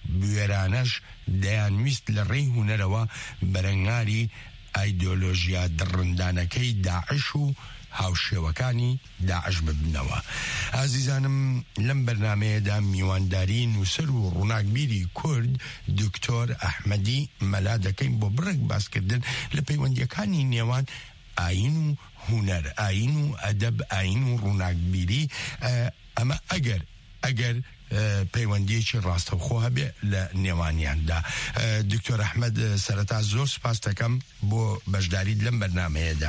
بوێرانەش دەیانویست لە ڕێی هونەرەوە بەرەنگاری ئایدۆلۆژیا دڕندانەکەی داعش و هاوشێوەکانی داعش ببنەوە. ئازیزانم لەم بەرنامەیەدا میوانداری نووسەر و ڕووناکبیری کورد دکتۆر ئەحمەدی مەلا دەکەین بۆ بڕێک باسکردن لە پەیوەندیەکانی نێوان ئاین و هونەر، ئاین و ئەدەب، ئاین و ڕووناکبیری. ئەمە ئەگەر ئەگەر پەیوەندیەکی ڕاستەوخۆ هەبێ لە نێوانیاندا. دکتۆر ئەحمەد سەرەتا زۆر سپاس دەکەم بۆ بەشداریت لەم بەرنامەیەدا.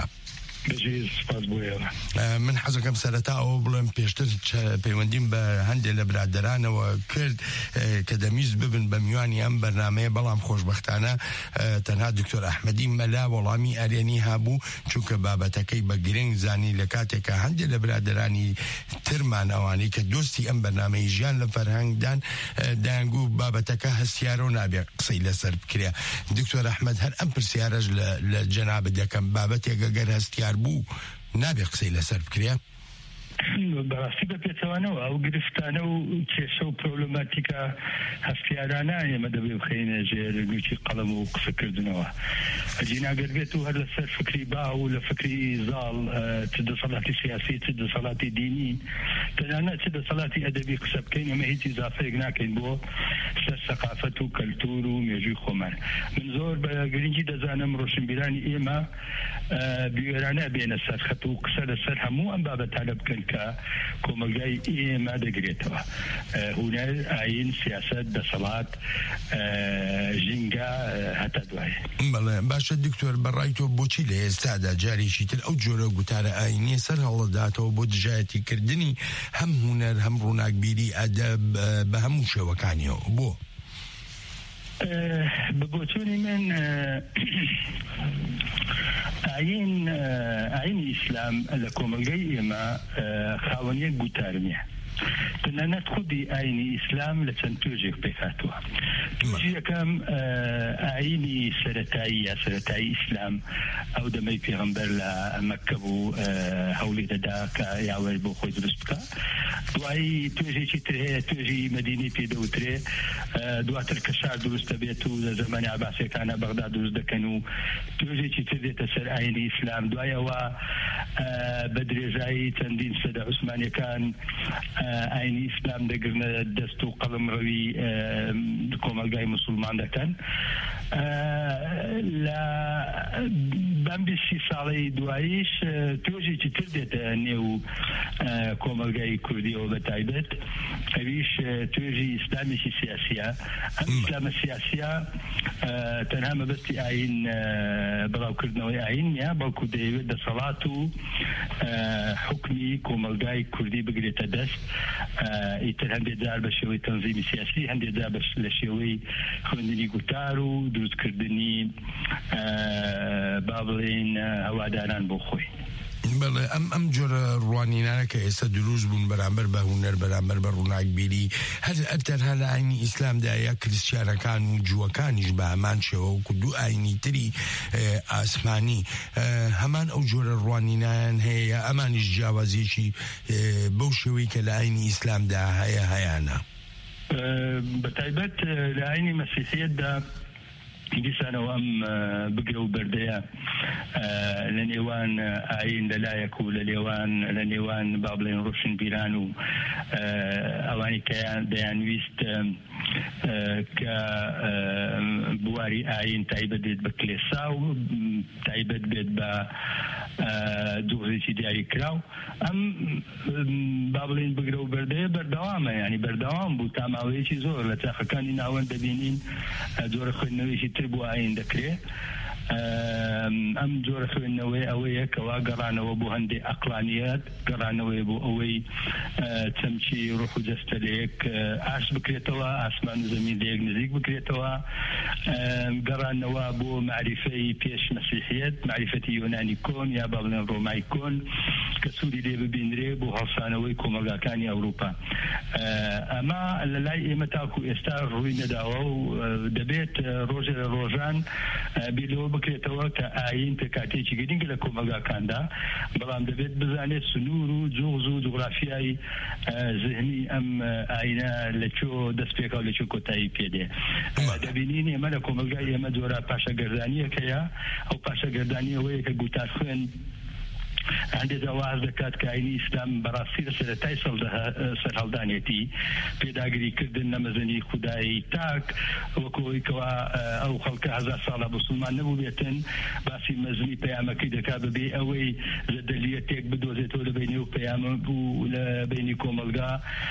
من حەزەکەم سەرەتا ئەوە بڵێم پێشتر پەیوەندیم بە هەندێک لە برادەرانەوە کرد کە دەمیست ببن بە میوانی ئەم بەرنامەیە، بەڵام خۆشبەختانە تەنها دکتۆر ئەحمەدی مەلا وەڵامی ئەرێنی هابوو، چونکە بابەتەکەی بە گرنگ زانی لە کاتێکە هەندێک لە برادەرانی ترمان ئەوانەی کە دۆستی ئەم بەرنامەی ژیان لە فەرهەنگدان دایانگو بابەتەکە هەستیارە و نابێ قسەی لەسەر بکرێ. دکتۆر ئەحمەد هەر ئەم پرسیارەش لە جەنابەت دەکەم، بابەتێکە گەر هەستیار بوو نابێ قسەی لەسەر بکرێ؟ بەڕاستی بە پێچەوانەوە ئەو گرفتانە و کێشە و پرۆبلەماتیکە هەستیارانە ئێمە دەبێ بخەینە ژێر گوچی قەڵەم و قسەکردنەوە. ئەجی ناگەر بێت و هەر لەسەر فکری با و لە فکری زاڵ چ دەسەڵاتی سیاسی چ دەسەڵاتی دینی تەنانەت چ دەسەڵاتی ئەدەبی قسە بکەین، ئەمە هیچ ئیزافەیەک ناکەین بۆ سەر سەقافەت و کەلتور و مێژووی خۆمان. من زۆر بە گرنگی دەزانم ڕۆشنبیرانی ئێمە بیوێرانە بێنە سەر خەت و قسە لەسەر هەموو ئەم بابەتانە بکەن کە کۆمەلگای ئێمە دەگرێتەوە: هونەر، ئاین، سیاسەت، دەسەڵات، ژینگە هەتا دوایە. بەڵێ باشە دکتۆر، بەڕای تۆ بۆچی لە ئێستادا جارێکی تر ئەو جۆرە گوتارە ئاینیە سەر هەڵداتەوە بۆ دژایەتیکردنی هەم هونەر هەم ڕووناکبیری ئەدەب بە هەموو شێوەکانیەوە؟ بۆ بۆچوونی من ئاین ئاینی ئیسلام لە کۆمەلگای ئێمە خاوەنیەک گوتار نییە. تەنانەت خودی ئاینی ئیسلام لە چەند توێژێک پێکاتوە. توێژی یەکەم ئاینی سەرەتایی یا سەرەتایی ئیسلام ئەو دەمەی پێغەمبەر لە مەککە بوو هەوڵی دەدا کە یاوەر بۆ خۆی دروست بکە. دوایی توێژێکی تر هەیە، توێژی مەدینەی پێدەوترێ، دواتر کە شار دروست دەبێت و لە زەمانی عەباسیەکانە بەغدا دروست دەکەن و توێژێکی تر دێتە سەر ئاینی ئیسلام. دوایەوە بە درێژایی چەندین سەدە عوسمانیەکان ئاینی ئیسلام دەگرنە دەست و قەڵم ڕەوی کۆمەلگای موسڵمان دەکەن. لە بەم بیستی ساڵی دواییش توێژێکی تر دێتە نێو کۆمەلگای کوردیەوە بە تایبەت، ئەویش توێژی ئیسلامێکی سیاسیە. ئەم ئیسلامە سیاسیە تەنها مەبەستی ئاین بەڵاوکردنەوەی ئاین نیە، بەڵکو دەیەوێت دەسەڵات و حکمی کۆمەلگای کوردی بگرێتە دەست. ئیتر هەندێک جار بە شێوەی تەنزیمی سیاسی، هەندێک جار لە شێوەی خوێندنی گوتار و دروستکردنی با بڵێن هەواداران بۆ خۆی. بەڵێ ئەم ئەم جۆرە ڕوانینانە کە ئێستا دروست بوون بەرامبەر بە هونەر، بەرامبەر بە ڕووناکبیری، هەر ئەرتەنها لە ئاینی ئیسلامدا یا کریسچیانەکان و جووەکانیش بە هەمان شێوە و دوو ئاینی تری ئاسمانی هەمان ئەو جۆرە ڕوانینان هەیە، ئەمانیش جیاوازیەکی بەو شێوەی کە لە ئاینی ئیسلامدا هەیە هەیانە؟ بە تایبەت لە ئاینی مەسیحیەتدا دیسانەوە ئەم بگرە و بەردەیە لە نێوان ئاین لەلایەک و لە نێوان لە نێوان با بڵێن ڕۆشنبیران و ئەوانی کە دەیانویست کە بواری ئاین تایبەت بێت بە کلێسا و تایبەت بێت بە دووڕێکی دیاری کراو. ئەم با بڵێن بگرە و بەردەیە بەردەوامە، ینی بەردەوام بوو تا ماوەیەکی زۆر. لە چاخەکانی ناوەند دەبینین جۆرە خوێندنەوەیکی تر بۆ ئاین دەکرێت. ئەم جۆرە خوێندنەوەی ئەوەیە کەوا گەڕانەوە بۆ هەندێک عەقلانیەت، گەڕانەوەی بۆ ئەوەی چەمچی ڕوح و جەستە لەیەک ئاش بکرێتەوە، ئاسمان و زەمین لەیەک نزیک بکرێتەوە، گەڕانەوە بۆ معریفەی پێش مەسیحیەت، معریفەتی یۆنانی کۆن یا با بڵێن ڕۆمای کۆن کە سوودی لێ ببیندرێ بۆ هەڵسانەوەی کۆمەلگاکانی ئەوروپا. ئەمە لە لای ئێمە تاکو ئێستا ڕووی نەداوە و دەبێت ڕۆژێ لە ڕۆژان بیرەوە بکرێتەوە کە ئاین پێکاتێکی گرنگ لە کۆمەلگاکاندا بەڵام دەبێت بزانێت سنوور و جۆغز و جوغرافیای ذهنی ئەم ئاینە لەکوێ دەست پێکەوە لەکوێ کۆتایی پێدێ دەبینین ئێمە لە کۆمەلگای ئێمە جۆرە پاشەگەردانیەکەیە ئەو پاشەگەردانیەوەیە کە گوتار خوێن هەندێک ئەواز دەکات کە ئاینی ئیسلام بەڕاستی لە سەرەتای سەرهەڵدانێتی پێداگریکردن نەمەزنی خودایی تاک وەکۆی کەوا ئەو خەڵکە هەزار ساڵە مسلمان نەبوو بێتن باسی مەزنی پەیامەکەی دەکات بەبێ ئەوەی زەدەلیەتێک بدۆزێتەوە لە بینی و پەیامە بوو لە بینی کۆمەلگا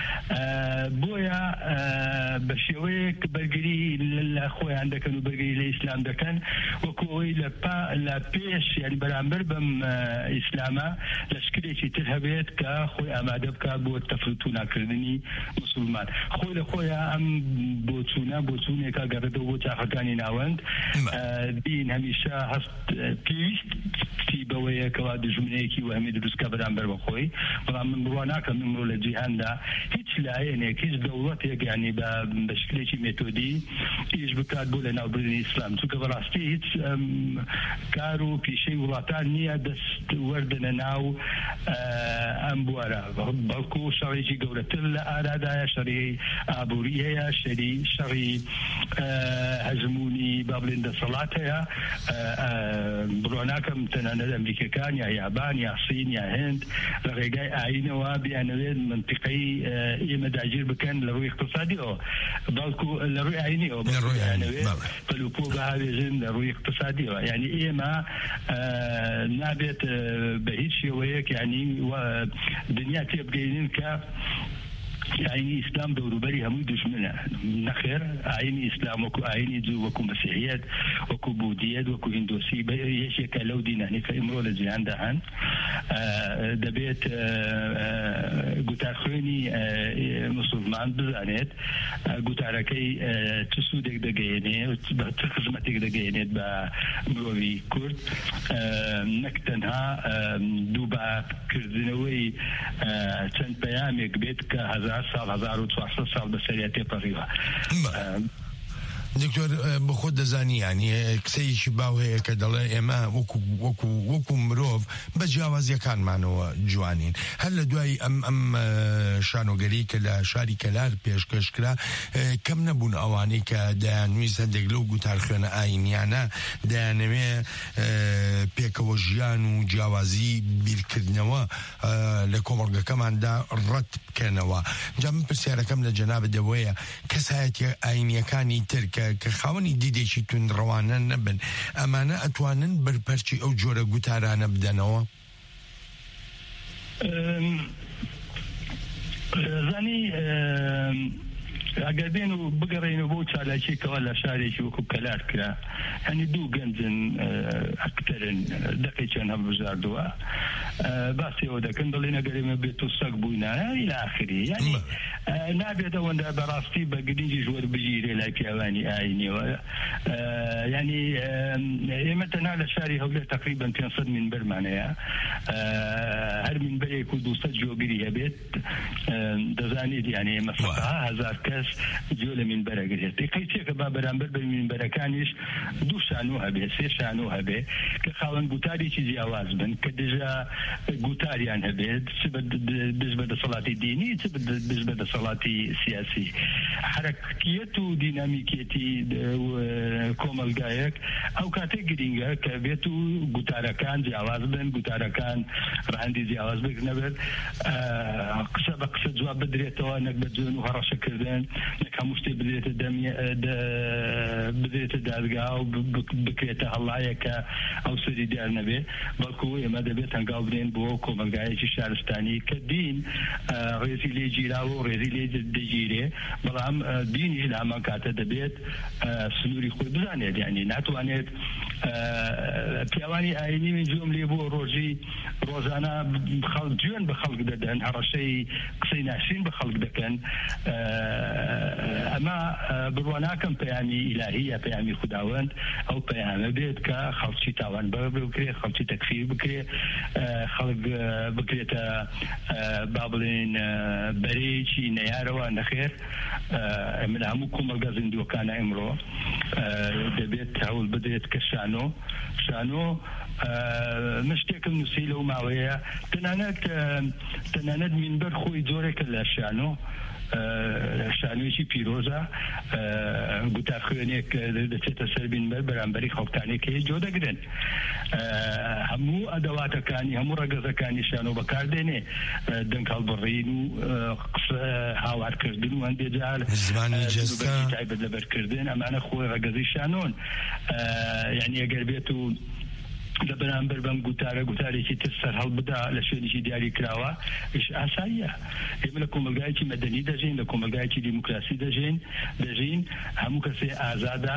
بۆیە بە شێوەیەک بەرگری لە خۆیان دەکەن و بەرگری لە ئیسلام دەکەن وەکو ئەوەی لە پێش یعنی بەرامبەر بەم ئیسلام ئەمە لەشکرێکی تر هەبێت کە خۆی ئامادە بکات بۆ تەفروت و ناکردنی مسلمان خۆی لە خۆیە ئەم بۆچوونە بۆچوونێکە گەڕێتەوە بۆ چاخەکانی ناوەند دین هەمیشە هەست پێویستی بەوەیە کەوا دژمنەیەکی وەهمی دروستکە بەرامبەر بە خۆی بەڵام من بڕوا ناکەم ئەمڕۆ لە جیهاندا هیچ لایەنێک هیچ دەوڵەتێک یعنی بە شکلێکی مێتۆدی ئیش بکات بۆ لە ناوبردنی ئیسلام چونکە بەڕاستی هیچ کار و پیشەی وڵاتان نییە دەست وەردنە ناو ئەم بوارە بەڵکو شەڕێکی گەورەتر لە ئارادایە شەڕی ئابووری هەیە شەری شەڕی هەژمونی با بڵێن دەسەڵات هەیە بڕوا ناکەم تەنانەت ئەمریکەکان یا یابان یا سین یا هێند لە ڕێگای ئاینەوە بیانەوێت منتیقەی ئێمە داگیر بکەن لە ڕووی اقتصادیەوە بەڵکو لە ڕووی ئاینیەوە بیانەوێت پەلوپۆ بەهاوێژن لە ڕووی اقتصادیەوە یعنی ئێمە نابێت بە هیچ شێوەیەک یعنی دنیا تێبگەینن کە ئاینی ئیسلام دەوروبەری هەمووی دژمنە نەخێر ئاینی ئیسلام وەکو ئاینی جوو وەکو مەسیحیەت وەکو بودیەت وەکو هیندۆسی یەکێکە لەو دینانی کە ئەمڕۆ لە جیهاندا هەن دەبێت گوتارخوێنی مسلمان بزانێت گوتارەکەی چ سوودێک دەگەیەنێت چ خزمەتێک دەگەیەنێت بە مرۆڤی کورد نەک تەنها دووبارکردنەوەی چەند پەیامێک بێت کە هەزار ساڵ هەزار و چوارسەد ساڵ بەسەریە تێپەڕیوە دکتۆر بخۆ دەزانی ینی کسەیەکی باو هەیە کە دەڵێ ئێمە وەکو وەکو وەکو مرۆڤ بە جیاوازیەکانمانەوە جوانین هەر لە دوای ئەم ئەم شانۆگەری کە لە شاری کەلار پێشکەشکرا کەم نەبوون ئەوانەی کە دەیانویست هەندێک لەو گوتار خوێنە ئاینیانە دەیانەوێ پێکەوە ژیان و جیاوازی بیرکردنەوە لە کۆمەڵگەکەماندا ڕەت بکەنەوە جا من پرسیارەکەم لە جەنابەت دەوەیە کەسایەتی ئاینیەکانی تر کە خاوەنی دیدێکی توندڕەوانە نەبن ئەمانە ئەتوانن بەرپەرچی ئەو جۆرە گوتارانە بدەنەوە زانی ئەگەر بێن و بگەڕێنەوە بۆ چالاکیەکەوە لە شارێکی وەکو کەلار کرا هەنی دوو گەنجن ئەکتەرن دەقی چەند هەڵبژاردووە باسیەوە دەکەن دەڵێن ئەگەر ئێمە بێت و سەگ بووینە ئیلا ئاخری یعنی نابێت ئەوەندە بەڕاستی بە گرنگی ژوەر بژیرێ لای پیاوانی ئاینیەوە یعنی ئێمە تەنها لە شاری هەولێر تقریبا پێنج مینبەرمانەیە هەر مینبەرێک و دووسەد جۆگری هەبێت دەزانێت یعنی ئێمە سەدها هەزار کەس جۆ لە مینبەرەگرێت دقەی چێکە با بەرامبەر بە مینبەرەکانیش دوو شانۆ هەبێ سێ شانۆ هەبێ کە خاوەن گوتارێکی جیاواز بن کە دژە گوتاریان هەبێت دژ بە دەسەڵاتی دینی دژ بە دەسەڵاتی سیاسی حرەکەت و دینامیکێتی کۆمەلگایەک ئەو کاتێک گرینگە کە بێت و گوتارەکان جیاواز بن گوتارەکان ڕەهەندی جیاواز بنەبێت قسە بە قسە جواب بدرێتەوە نەک بە جوێن و هەڕەشەکردن نەک هەموو شتێ بدرێتە بدرێتە دادگا و بکرێتە هەڵایەکە ئەو سەری دیار نەبێ بەڵکو ئێمە دەبێت هەنگاو برێن بۆ کۆمەلگایەکی شارستانی کە دین ڕێزی لێ گیراوە و ڕێزی لێ دەگیرێ بەڵام دینیش لە هەمان کاتە دەبێت سنووری خۆی بزانێت یعنی ناتوانێت پیاوانی ئاینی من جوم لێ بۆ ڕۆژی ڕۆژانە جوێن بە خەڵک دەدەن هەڕەشەی قسەی ناشرین بە خەڵک دەکەن ئەمە بڕواناکەم پەیامی ئیلاهیە پەیامی خوداوەند ئەو پەیامە بێت کە خەڵکی تاوان بەر بکرێ خەڵکی تەکفیر بکرێ خەڵک بکرێتە با بڵێن بەرەیەکی نەیارەوە نەخێر من هەموو کۆمەلگا زیندووەکانە ئەمڕۆ دەبێت هەوڵ بدرێت کە شانۆ شانۆ مشتێکم نووسی لەو ماوەیە تەنانەت تەنانەت مینبەر خۆی جۆرێکە لە شانۆ شانوێکی پیرۆزە گوتار خوێنێک دەچێتە سەر بینبەر بەرامبەری خەڵکانێکی جۆ دەگرن هەموو ئەدەواتەکانی هەموو ڕەگەزەکانی شانۆ بەکاردێنێ دەنگ هەڵبڕین و قسە هاوارکردن و هەندێک جار زمانی جەستە تایبەت لەبەرکردن ئەمانە خۆی ڕەگەزی شانۆن یعنی ئەگەر بێت و لە بەرامبەر بەم گوتارە گوتارێکی تر سەر هەڵ بدا لە شوێنێکی دیاری کراوە ئیش ئاساییە ئێمە لە کۆمەلگایەکی مەدەنی دەژین لە کۆمەلگایەکی دیموکراسی دەژین دەژین هەموو کەسێ ئازادە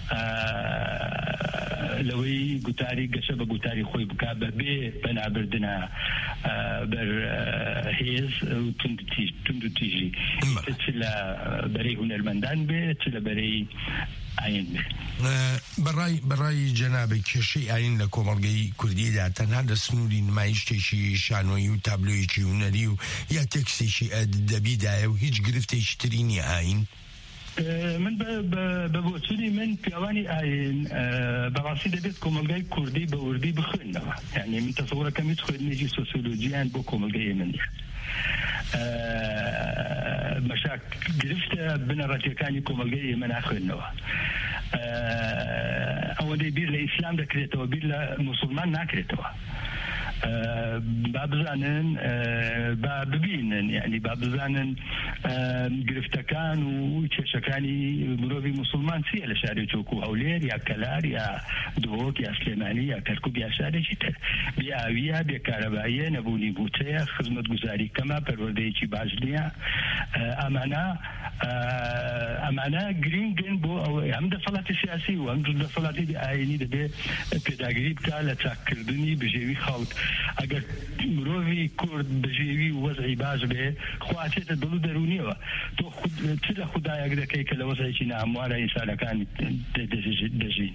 لەوەی گوتاری گەشە بە گوتاری خۆی بکا بەبێ بەنابردنە بەر هێز تند و تیژی چ لە بەرەی هونەرمەندان بێ چ لە بەرەی ئاین بێ بەڕای بەڕای جەنابێ کێشەی ئاین لە کۆمەڵگەی کوردیدا تەنها لە سنووری نمایشتێکی شانۆیی و تابلۆیەکی هونەری و یا تێکسێکی ئەدەبیدایە و هیچ گرفتێکی تری نیە ئاین من بە بۆچوونی من پیاوانی ئاین بەڕاستی دەبێت کۆمەلگای کوردی بە وردی بخوێنەوە یعنی من تەسەوڕەکەم هیچ خوێندنێکی سۆسیۆلۆجییان بۆ کۆمەلگای من نیە مەشاک گرفتە بنەڕەتیەکانی کۆمەلگای ئێمە ناخوێنەوە ئەوەندەی بیر لە ئیسلام دەکرێتەوە بیر لە موسڵمان ناکرێتەوە با بزانن با ببینن یعنی با بزانن گرفتەکان و کێشەکانی مرۆڤی موسڵمان چیە لە شارێک وەکو هەولێر یا کەلار یا دۆک یا سلێمانی یا کەرکووک یا شارێکی تر بێ ئاویە بێ کارەباییە نەبوونی بوتەیە خزمەت گوزاری کەمە پەروەردەیەکی باش نییە ئەمانە ئەمانە گرنگن بۆ ئەوەی هەم دەسەڵاتی سیاسی و هەم دەسەڵاتی ئاینی دەبێت پێداگیری بکە لە چاککردنی بژێوی خەڵک ئەگەر مرۆڤی کورد بژێوی و وەزعی باش بێ خواتێتە دڵ و دەرونیەوە تۆ چ لە خودایەک دەکەی کە لە وەزعێکی ناهەموارە ئینسانەکانی دەژین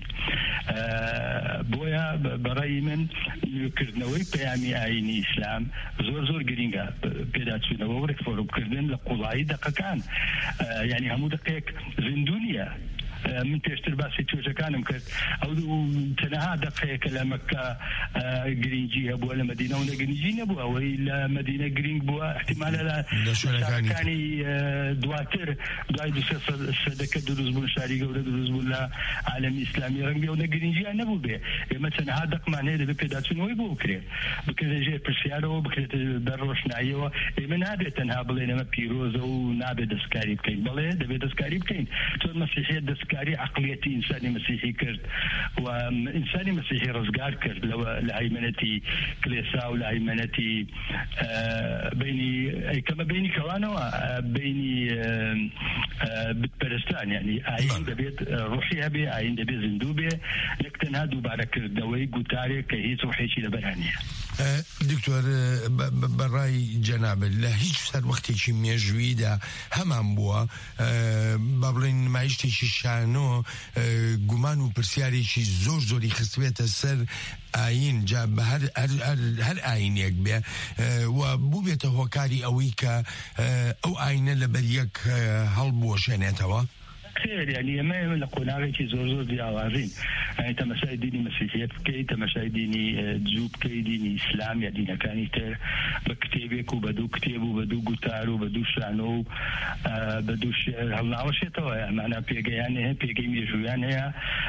بۆیە بەڕای من نوێکردنەوەی پەیامی ئاینی ئیسلام زۆر زۆر گرینگە پێداچوونەوە و ڕێکفۆرمکردن لە قوڵایی دەقەکان یعنی هەموو دقەیەک زیندوو نییە من پێشتر باسی توێژەکانم کرد ئەو تەنەها دقەیەکە لە مەککە گرنگی هەبووە لە مەدینە و لە گرنگی نەبووە ئەوەی لە مەدینە گرنگ بووە احتیمالە لە شارەکانی دواتر دوای دو سەدەکە دروست بوون شاری گەورە دروست بوون لە عالەمی ئیسلامی ڕەنگە و لە گرنگیان نەبوو بێ ئێمە تەنەها دەقمان هەیە دەبێت پێداچوونەوەی بۆ بکرێت بکرێت ژێر پرسیارەوە بکرێت بەر ڕۆشناییەوە ئێمە نابێت تەنها بڵێن ئەمە پیرۆزە و نابێت دەستکاری بکەین بەڵێ دەبێت دەستکاری بکەین چۆن مەسیحیەت دەستکاری عقليتي إنساني مسيحي كرد وإنساني مسيحي رزقار كرد لو لهيمنتي كليسا ولهيمنتي بيني أي كما بيني كوانو بيني بتبرستان يعني عين دبيت روحي هبي عين دبيت زندوبي لكن هادو بارك الدوي قتاري كهيس وحيشي لبرانية دكتور براي جناب الله هیچ سر وقتی چی میجویده همان بوا بابلین مایشتی شانو گمان و پرسیاریشی زور زوری خسویت سر آین جا به هر هر هر آین یک بیا و بو بیت هوکاری اوی که او آینه لبر یک هل بوشنه توا خير يعني ما نقول هذا شيء زور زور دياوازين يعني تمشي ديني مسيحية كي تمشي ديني جوب كي ديني إسلام يا دينا كان يتر بكتابك وبدو كتاب وبدو قتال وبدو شانو بدو شعر هلا وش يتوا معنا بيجي يعني بيجي ميجوان هي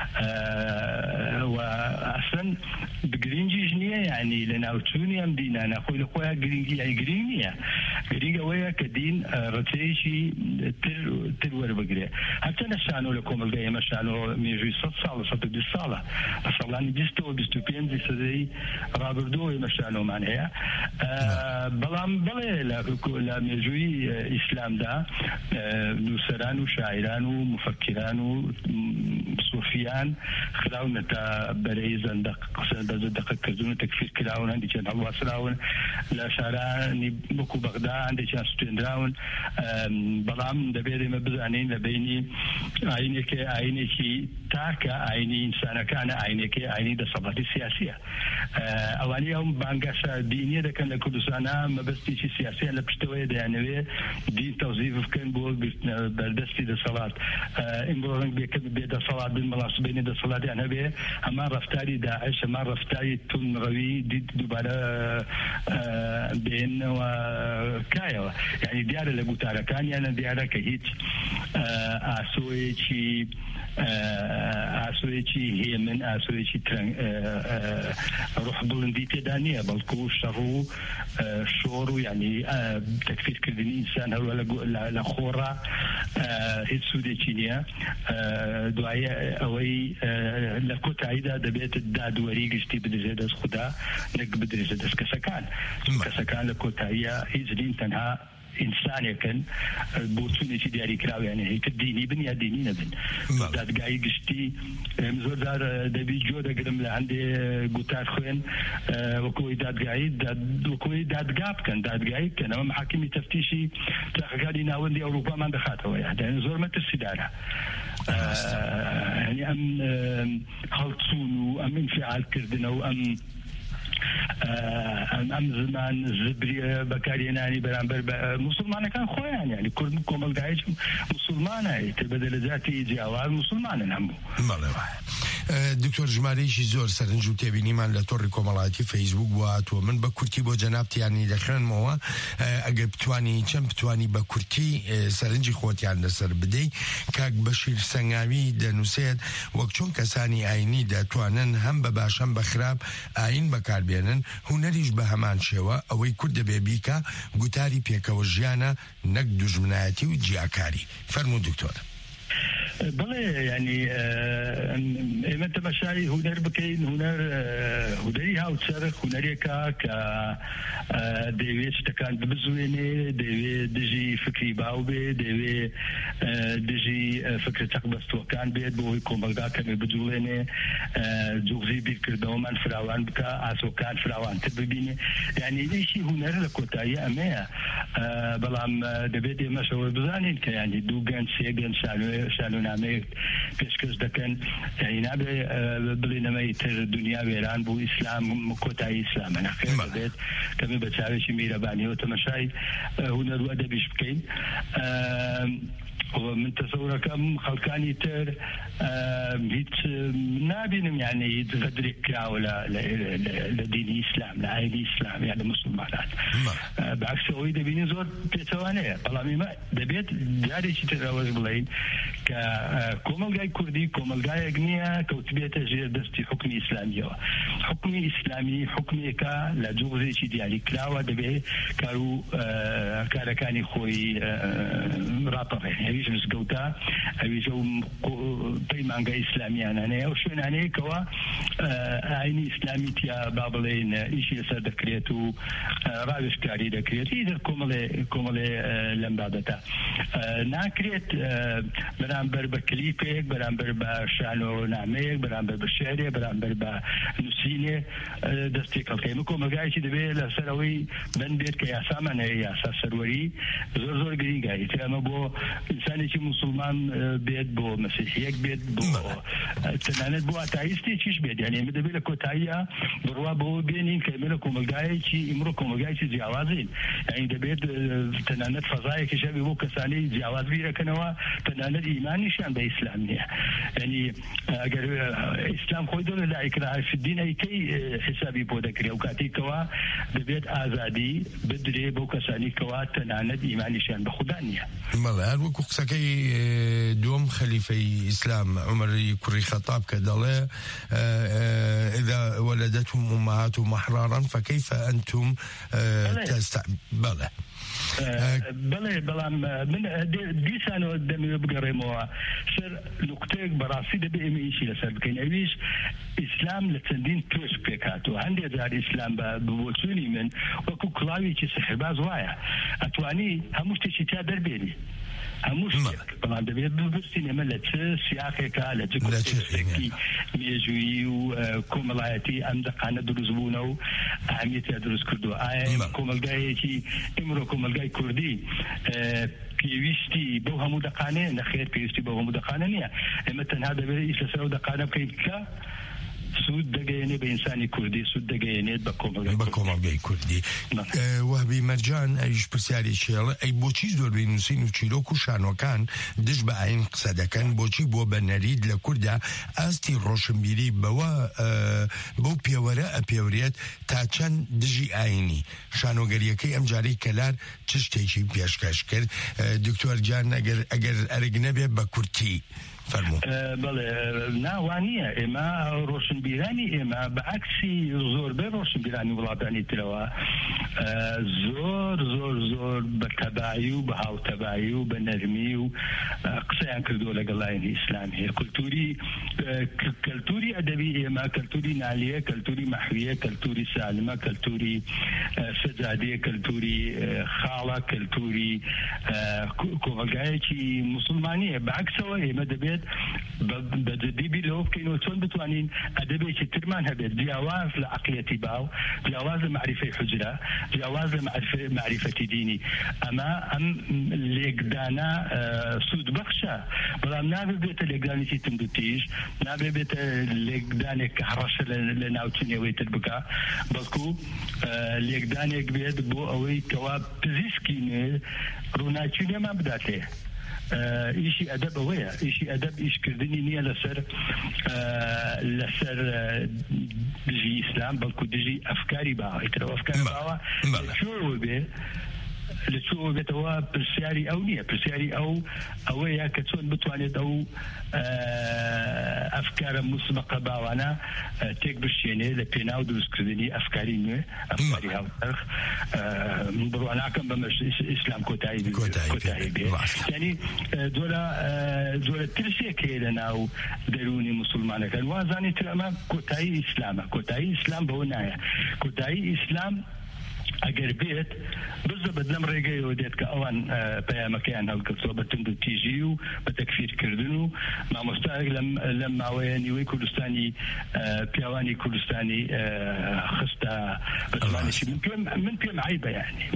وأصلا بجرينجي جنيه يعني لنا وتشوني أم دينا أنا أقول أخويا جرينجي يعني جرينية جرينجا ويا كدين رتيشي تر تر ور بقري حتى نشانو لكم الجاي مشانو ميجي صد صالة صد دي صالة طبعا بيستو بيستو بين سدي رابردو مشانو معناها بلام بلا لا مجوي اسلام دا نوسران وشاعران ومفكران وصوفيان خلاونا تا بري زندق زندق كردون تكفير كلاون عندي كان الله سراون لا شارعني بكو بغداد عندي كان ستندراون بلام دبيري مبزانين لبيني عينك عينك تاكا عيني انسان كان عينك عيني ده صبات السياسيه اواني يوم بانغاسا دينيه ده كان كردستان ما بس شي سياسيه لا بشتوي ده يعني دين توظيف كان بو بلدستي ده صلاه امبرون بك بيد صلاه بالملاص بين ده صلاه يعني به اما رفتاري داعش اما رفتاري تنروي دي دوباره بين وكايا يعني ديار اللي قلت كان يعني ديار كهيت اسويتشي اسويتشي هي من اسويتشي روح بلندي تدانيه بلكو شرو شورو يعني تكفير كردني انسان هو لا خورا هيت سوديتشينيا دعايه اوي لكوت عيدا دبيت الداد وريقشتي بدرجه خدا نك بدرجه كسكان كسكان لكوت هي هيزلين تنها إنسان يكن بوتوني شيء دياري كراو يعني هيك الديني بن يا ديني نبن داد قاعد قشتي مزور دار دبي جودة قدم لعندي قطار خوين وكوي داد قاعد داد وكوي داد قاب كان داد قاعد كان أمام حاكمي تفتيشي تلاقي ناول دي أوروبا ما دخلته يعني زور ما تسيدارها يعني أم خلصونو أم انفعال كردنو أم ام زمان زبري بكاريناني برامبر مسلمان كان خويان يعني كل كومل قايش مسلمان تبدل ذاتي جوار مسلمان هم دکتۆر ژمارەیەکی زۆر سەرنج و تێبینیمان لە تۆڕی کۆمەڵایەتی فەیسبوک بوواتوە من بە کورتی بۆ جەنابتیانی دەخێنمەوە ئەگەر بتوانی چەند بتوانی بە کورتی سەرنجی خۆتیان لەسەر بدەی کاک بەشیر سەنگاوی دەنووسێت وەک چۆن کەسانی ئاینی دەتوانن هەم بە باش هەم بە خراپ ئاین بەکاربێنن هونەریش بە هەمان شێوە ئەوەی کورد دەبێ بیکە گوتاری پێکەوە ژیانە نەک دوژمنایەتی و جیاکاری فەرموو دکتۆر. بله يعني ايمن تمشاي هنر بكين هنر هنري هاو تشرخ هنري كا كا ديوي تكان بزويني ديوي دجي فكري باوبي ديوي دجي فكرة تقبس توكان بيد بوي كومبلغا كمي بدوليني جوغزي بيكردو من فراوان بكا اسو كان فراوان تببيني يعني ليشي هنر لكوتايا اميا بلام دبيدي مشاوي بزانين يعني دوغان سيغان شالو شالو نامه پیشکش دکن يعني نبي بلينما يتر الدنيا ويران بو اسلام كوتا اسلام انا خير بدت كم بتشاوي ميرا باني وتمشاي هنا الوقت بيش بكين ومن تصور كم خلقاني تر هيت نابين يعني يتغدرك ولا لدين الاسلام لعائله الاسلام يعني مسلمانات بعكس هو يدبيني زور تسوانيه طالما ما دبيت جاري شي تراوز بلاين كومل جاي كردي كومل جاي اغنيا كوتبيت جير دستي حكم اسلامي حكم اسلامي حكم كا لا جوزي شي ديالي كلاوا دبي كارو كاركاني خوي رابطه هيش مسقوطه هيش بيمانجا اسلامي انا وشو يعني كوا عيني اسلامي تيا بابلين ايش يصير دكريتو راوش كاري دكريت اذا كومل كومل لمبادتا ناكريت برامبر بكليبك برامبر بشانو نعميك برامبر بالشعري برامبر بنسيني دستي كلكي كومل جاي شي دبي لسروي بندير كيا سامن يا سروري زور زور جريغاي تما بو انسان شي مسلمان بيد بو مسيحيك بيد بو تنانت بو اتايستي شيش بيد يعني مدبي لك كوتايا بروا بو بينين كامل كومل جاي شي امرو كومل جاي شي جوازين يعني دبيت تنانت فضايك شبي بو كساني جواز بيرا كنوا تنانت ايماني شان باسلاميه يعني اگر اسلام خوي دول لا اكراه في الدين اي كي حسابي بودكري وكاتي كوا دبيت ازادي بدري بو كساني كوا تنانت ايماني شان بخدانيه مالار وكو قسكي دوم خليفه اسلام عمر كري خطاب كدله اذا ولدتهم امهاتهم احرارا فكيف انتم تستقبل بەڵێ بەڵام من دیسانەوە دەمەوێت بگەڕێمەوە سەر نقطەیەک بەڕاستی دەبێ ئێمە ئیشی لەسەر بکەین ئەویش ئیسلام لە چەندین تۆش پێکاتەوە هەندێک جار ئیسلام بە بۆچوونی من وەکو کڵاوێکی سحرباز وایە ئەتوانی هەموو شتێکی تا دەربێنی هەموو شتێک بەڵام دەبێت ببرسین ئێمە لە چ سیاقێکا لە چ کۆنتێکسێکی مێژوویی و کۆمەڵایەتی ئەم دەقانە دروست بوونە و ئەهەمیەتیان دروست کردووە ئایا ئێمە کۆمەلگایەکی ئیمرۆ کۆمەلگای کوردی پێویستی بەو هەموو دەقانەیە نەخێر پێویستی بەو هەموو دەقانە نییە ئێمە تەنها دەبێت ئیش لەسەر ئەو دەقانە بکەین کە سود دەگەیەنێت بە ئینسانی کوردی سود دەگەیەنێت بە کۆمەلگای کوردی وهبی مەرجان ئەویش پرسیاری چێڵە ئەی بۆچی زۆربەی نووسین و چیرۆک و شانۆکان دش بە ئاین قسە دەکەن بۆچی بۆ بە نەرید لە کووردا ئاستی ڕۆشنبیری بەوە بەو پێوەرە ئەپێورێت تا چەند دژی ئاینی شانۆگەریەکەی ئەم جارەی کەلار چ شتێکی پێشکەش کرد دکتۆر جان ئەگەر ئەرگ نەبێت بە کورتی فەرموو بەڵێ ناوانیە ئێمە ڕۆشنبیرانی ئێمە بە عکسی زۆربەی ڕۆشنبیرانی وڵاتانی ترەوە زۆر زۆر زۆر بە تەبایی و بە هاوتەبایی و بە نەرمی و قسەیان کردووە لەگەڵ لایەنی ئیسلامی کەلتوری کەلتوری ئەدەبی ئێمە کەلتوری نالیە کەلتوری مەحویە کەلتوری سالمە کەلتوری سەجادەیە کەلتوری خاڵە کەلتوری کۆمەلگایەکی موسڵمانیە بە عکسەوە ئێمە دەبێت بەجددی بیر لەوە بکەینەوە چۆن بتوانین ئەدەبێکی ترمان هەبێت جیاواز لە عەقڵیەتی باو جیاواز لە معریفەی حوجرە جیاواز لە معریفەتی دینی ئەمە ئەم لێکدانە سوودبەخشە بەڵام نابێت بێتە لێکدانێکی تند و تیژ نابێت بێتە لێکدانێک کە هەڕەشە لە ناوچنیەوەی تر بکە بەڵکو لێکدانێک بێت بۆ ئەوەی کەوا پزیسکی نوێ ڕووناچینێمان بداتێ ئیشی ئەدەب ئەوەیە ئیشی ئەدەب ئیشکردنی نییە لەسەر لەسەر دژی ئیسلام بەڵکو دژی ئەفکاری باوە ئیترەوە ئەفکاری باوە چۆ بێ لە چۆ بێتەوە پرسیاری ئەو نییە پرسیاری ئەو ئەوەیە کە چۆن بتوانێت ئەو ئەفکارە مسبقە باوانە تێک بشێنێ لە پێناو دروستکردنی ئەفکاری نوێ ئەفکاری هاوتەرخ من بڕوا ناکەم بە ئیسلام کۆتایی کۆتایی بێ یعنی جۆرە جۆرە ترسێک هەیە لە ناو دەرونی موسڵمانەکان وازانی تر ئەمە کۆتایی ئیسلامە کۆتایی ئیسلام بەوە نایە کۆتایی ئیسلام ئەگەر بێت بزەبت لەم ڕێگەیەوە دێت کە ئەوان پەیامەکەیان هەڵگرتەوە بە تند و تیژی و بە تەکفیرکردن و مامۆستایەک لەم ماوەیە نیوەی کوردستانی پیاوانی کوردستانی خستە بەزمانێکی من پێم عیبە یعنی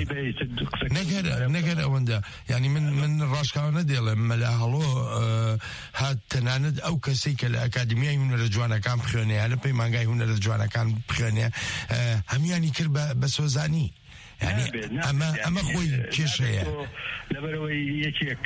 نەگەر ئەوەندە ینی من من ڕاشکاوە نەدێڵێم مەلا هەڵۆ هات تەنانەت ئەو کەسەی کە لە ئەکادمیای هونەرە جوانەکان بخوێنێ لە پەیمانگای هونەرە جوانەکان بخوێنێ هەمیانی کرد بە سۆزانی يعني اما اما خوي كيشيا لبروي يشيك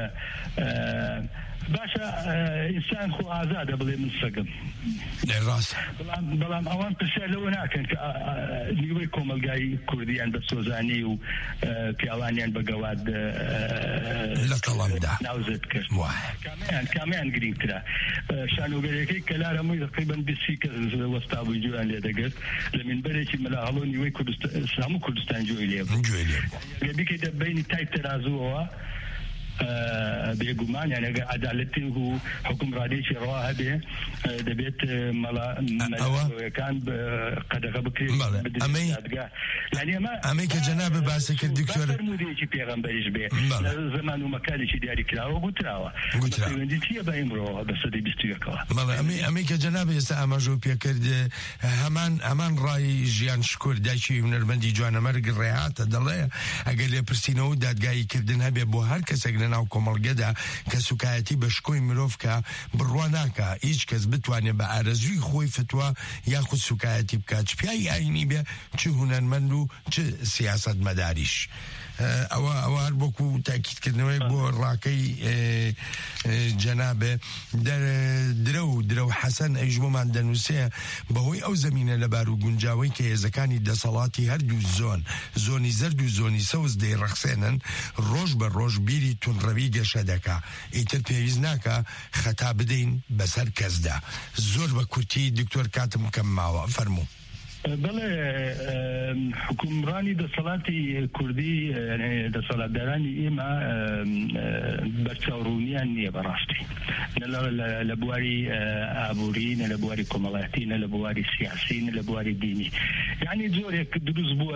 باشا انسان خو ازاد بلي من سقم راس بلام اوان تسالو هناك نيوي كوملغاي كرديان بسوزاني و بيوانيان بقواد لا طلب ده ناوزت كر كمان كمان جرين ترى شانو غريكي كلام مو تقريبا بسيك وستابو جوان لدغت لمن بريش ملا هلو نيوي كردستان اسلام كردستان جويلي جويلي بيك ده بين تايب ترازو بيجومان يعني عدالتي هو حكم راديشي رواه به دبيت ملا كان قد غبكي امي يعني ما امي كجناب باسك الدكتور موديجي بيغمبريش به زمان ومكان شي دياري كلاو قلتراوا قلتراوا تي بايمرو بس دي بيستيكوا مالا امي امي كجناب يسا اماجو بيكرد همان همان راي جيان شكور دايشي هنرمندي جوانا مرق الريعات دليا اقل برسينو دادگاهی کردن هبه بو هر کس ناو کۆمەڵگەدا کە سوکایەتی بە شکۆی مرۆڤکە بڕوا ناکە هیچ کەس بتوانێت بە ئارەزووی خۆی فتووە یاخود سوکایەتی بکات پیاوی ئاینی بێ چ هونەرمەند و چ سیاسەتمەداریش ئەوە ئەوە هەر بۆکو تاکیدکردنەوەی بۆ ڕاکەی جەنابێ درە و درە و حەسەن ئەیش بۆمان دەنووسێ بەهۆی ئەو زەمینە لەبار و گونجاوی کە هێزەکانی دەسەڵاتی هەردوو زۆن زۆنی زەرد و زۆنی سەوز دەیڕەخسێنن ڕۆژ بە ڕۆژ بیری تونڕەوی گەشە دەکا ئیتر پێویست ناکە خەتا بدەین بەسەر کەسدا زۆر بە کورتی دکتۆر کاتم کەم ماوە فەرموو بەڵێ حکومڕانی دەسەڵاتی کوردی دەسەڵاتدارانی ئێمە بەرچاوڕوونیان نییە بەڕاستی لە بواری ئابووری نە لە بواری کۆمەڵایەتی نە لە بواری سیاسی نە لە بواری دینی یعنی جۆرێک دروست بووە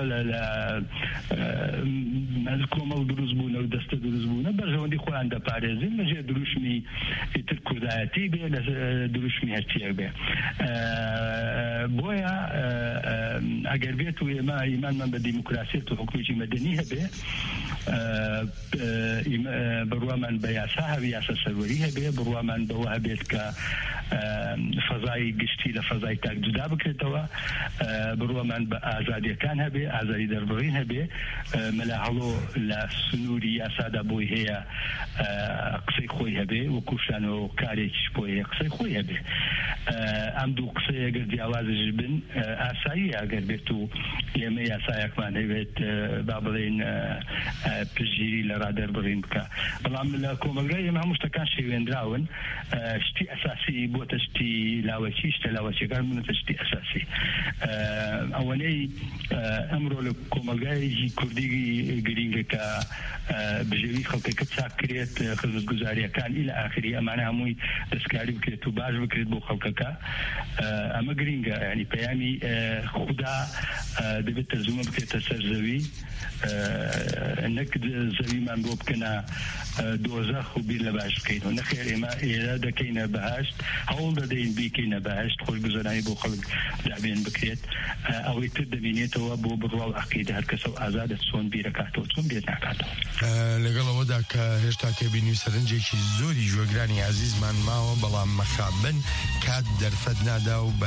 لە کۆمەڵ دروست بوون و دەستە دروست بوونە بەرژەوەندی خۆیان دەپارێزن لەژێر دروشمی ئیتر کوردایەتی بێ لە دروشمی هەرچیەک بێ بۆیە ئەگەر بێت و ئێمە ئیمانمان بە دیموکراسیەت و حکومێکی مەدەنی هەبێ بڕوامان بە یاسا هەبێ یاسا سەروەری هەبێ بڕوامان بەوە هەبێت کە فەزای گشتی لە فەزای تاک جودا بکرێتەوە بڕوامان بە ئازادیەکان هەبێ ئازادی دەربڕین هەبێ مەلا هەڵۆ لە سنووری یاسادا بۆی هەیە قسەی خۆی هەبێ وەکوشانەوە کارێکیش بۆی هەیە قسەی خۆی هەبێ ئەم دوو قسەی ئەگەر جیاوازش بن ئاسایی ئەگەر بێت و ئێمە یاسایەکمان هەبێت با بڵێن پشگیری لە ڕادەربڕین بکە بەڵام لە کۆمەلگای ئێمە هەموو شتەکان شێوێنراون شتی ئەساسی بۆتە شتی لاوەکی شتە لاوەکیەکان بنێتە شتی ئەساسی ئەوەنەی ئەمڕۆ لە کۆمەلگایەکی کوردی گرینگە کە بژێوی خەڵکەکە چاک کرێت خزمەتگوزاریەکان ئیلە ئاخری ئەمانە هەمووی دەستکاری بکرێت و باش بکرێت بۆ خەڵکەکە ئەمە گرینگە ینی پەیامی خودا دەبێت تەرجمە بکرێتە سەر زەوی نەک زەویمان بۆ بکەنە دۆزەخ و بیر لە باش بکەین و نەخێر ئێمە ئێرە دەکەینە بەهەشت هەوڵ دەدەین بیکەینە بەهەشت خۆشگوزەرانی بۆ خەڵک دابێن بکرێت ئەوەی تر دەبینێتەوە بۆ بڕوا و عەقیدە هەر کەسە و ئازادە چۆن بیرەکاتەوە چۆن بێت ناکاتەوە لەگەڵەوەدا کە هێشتا کێبینی سەرنجێکی زۆری ژوەگرانی عەزیزمان ماوە بەڵام مەخابن کات دەرفەت نادا و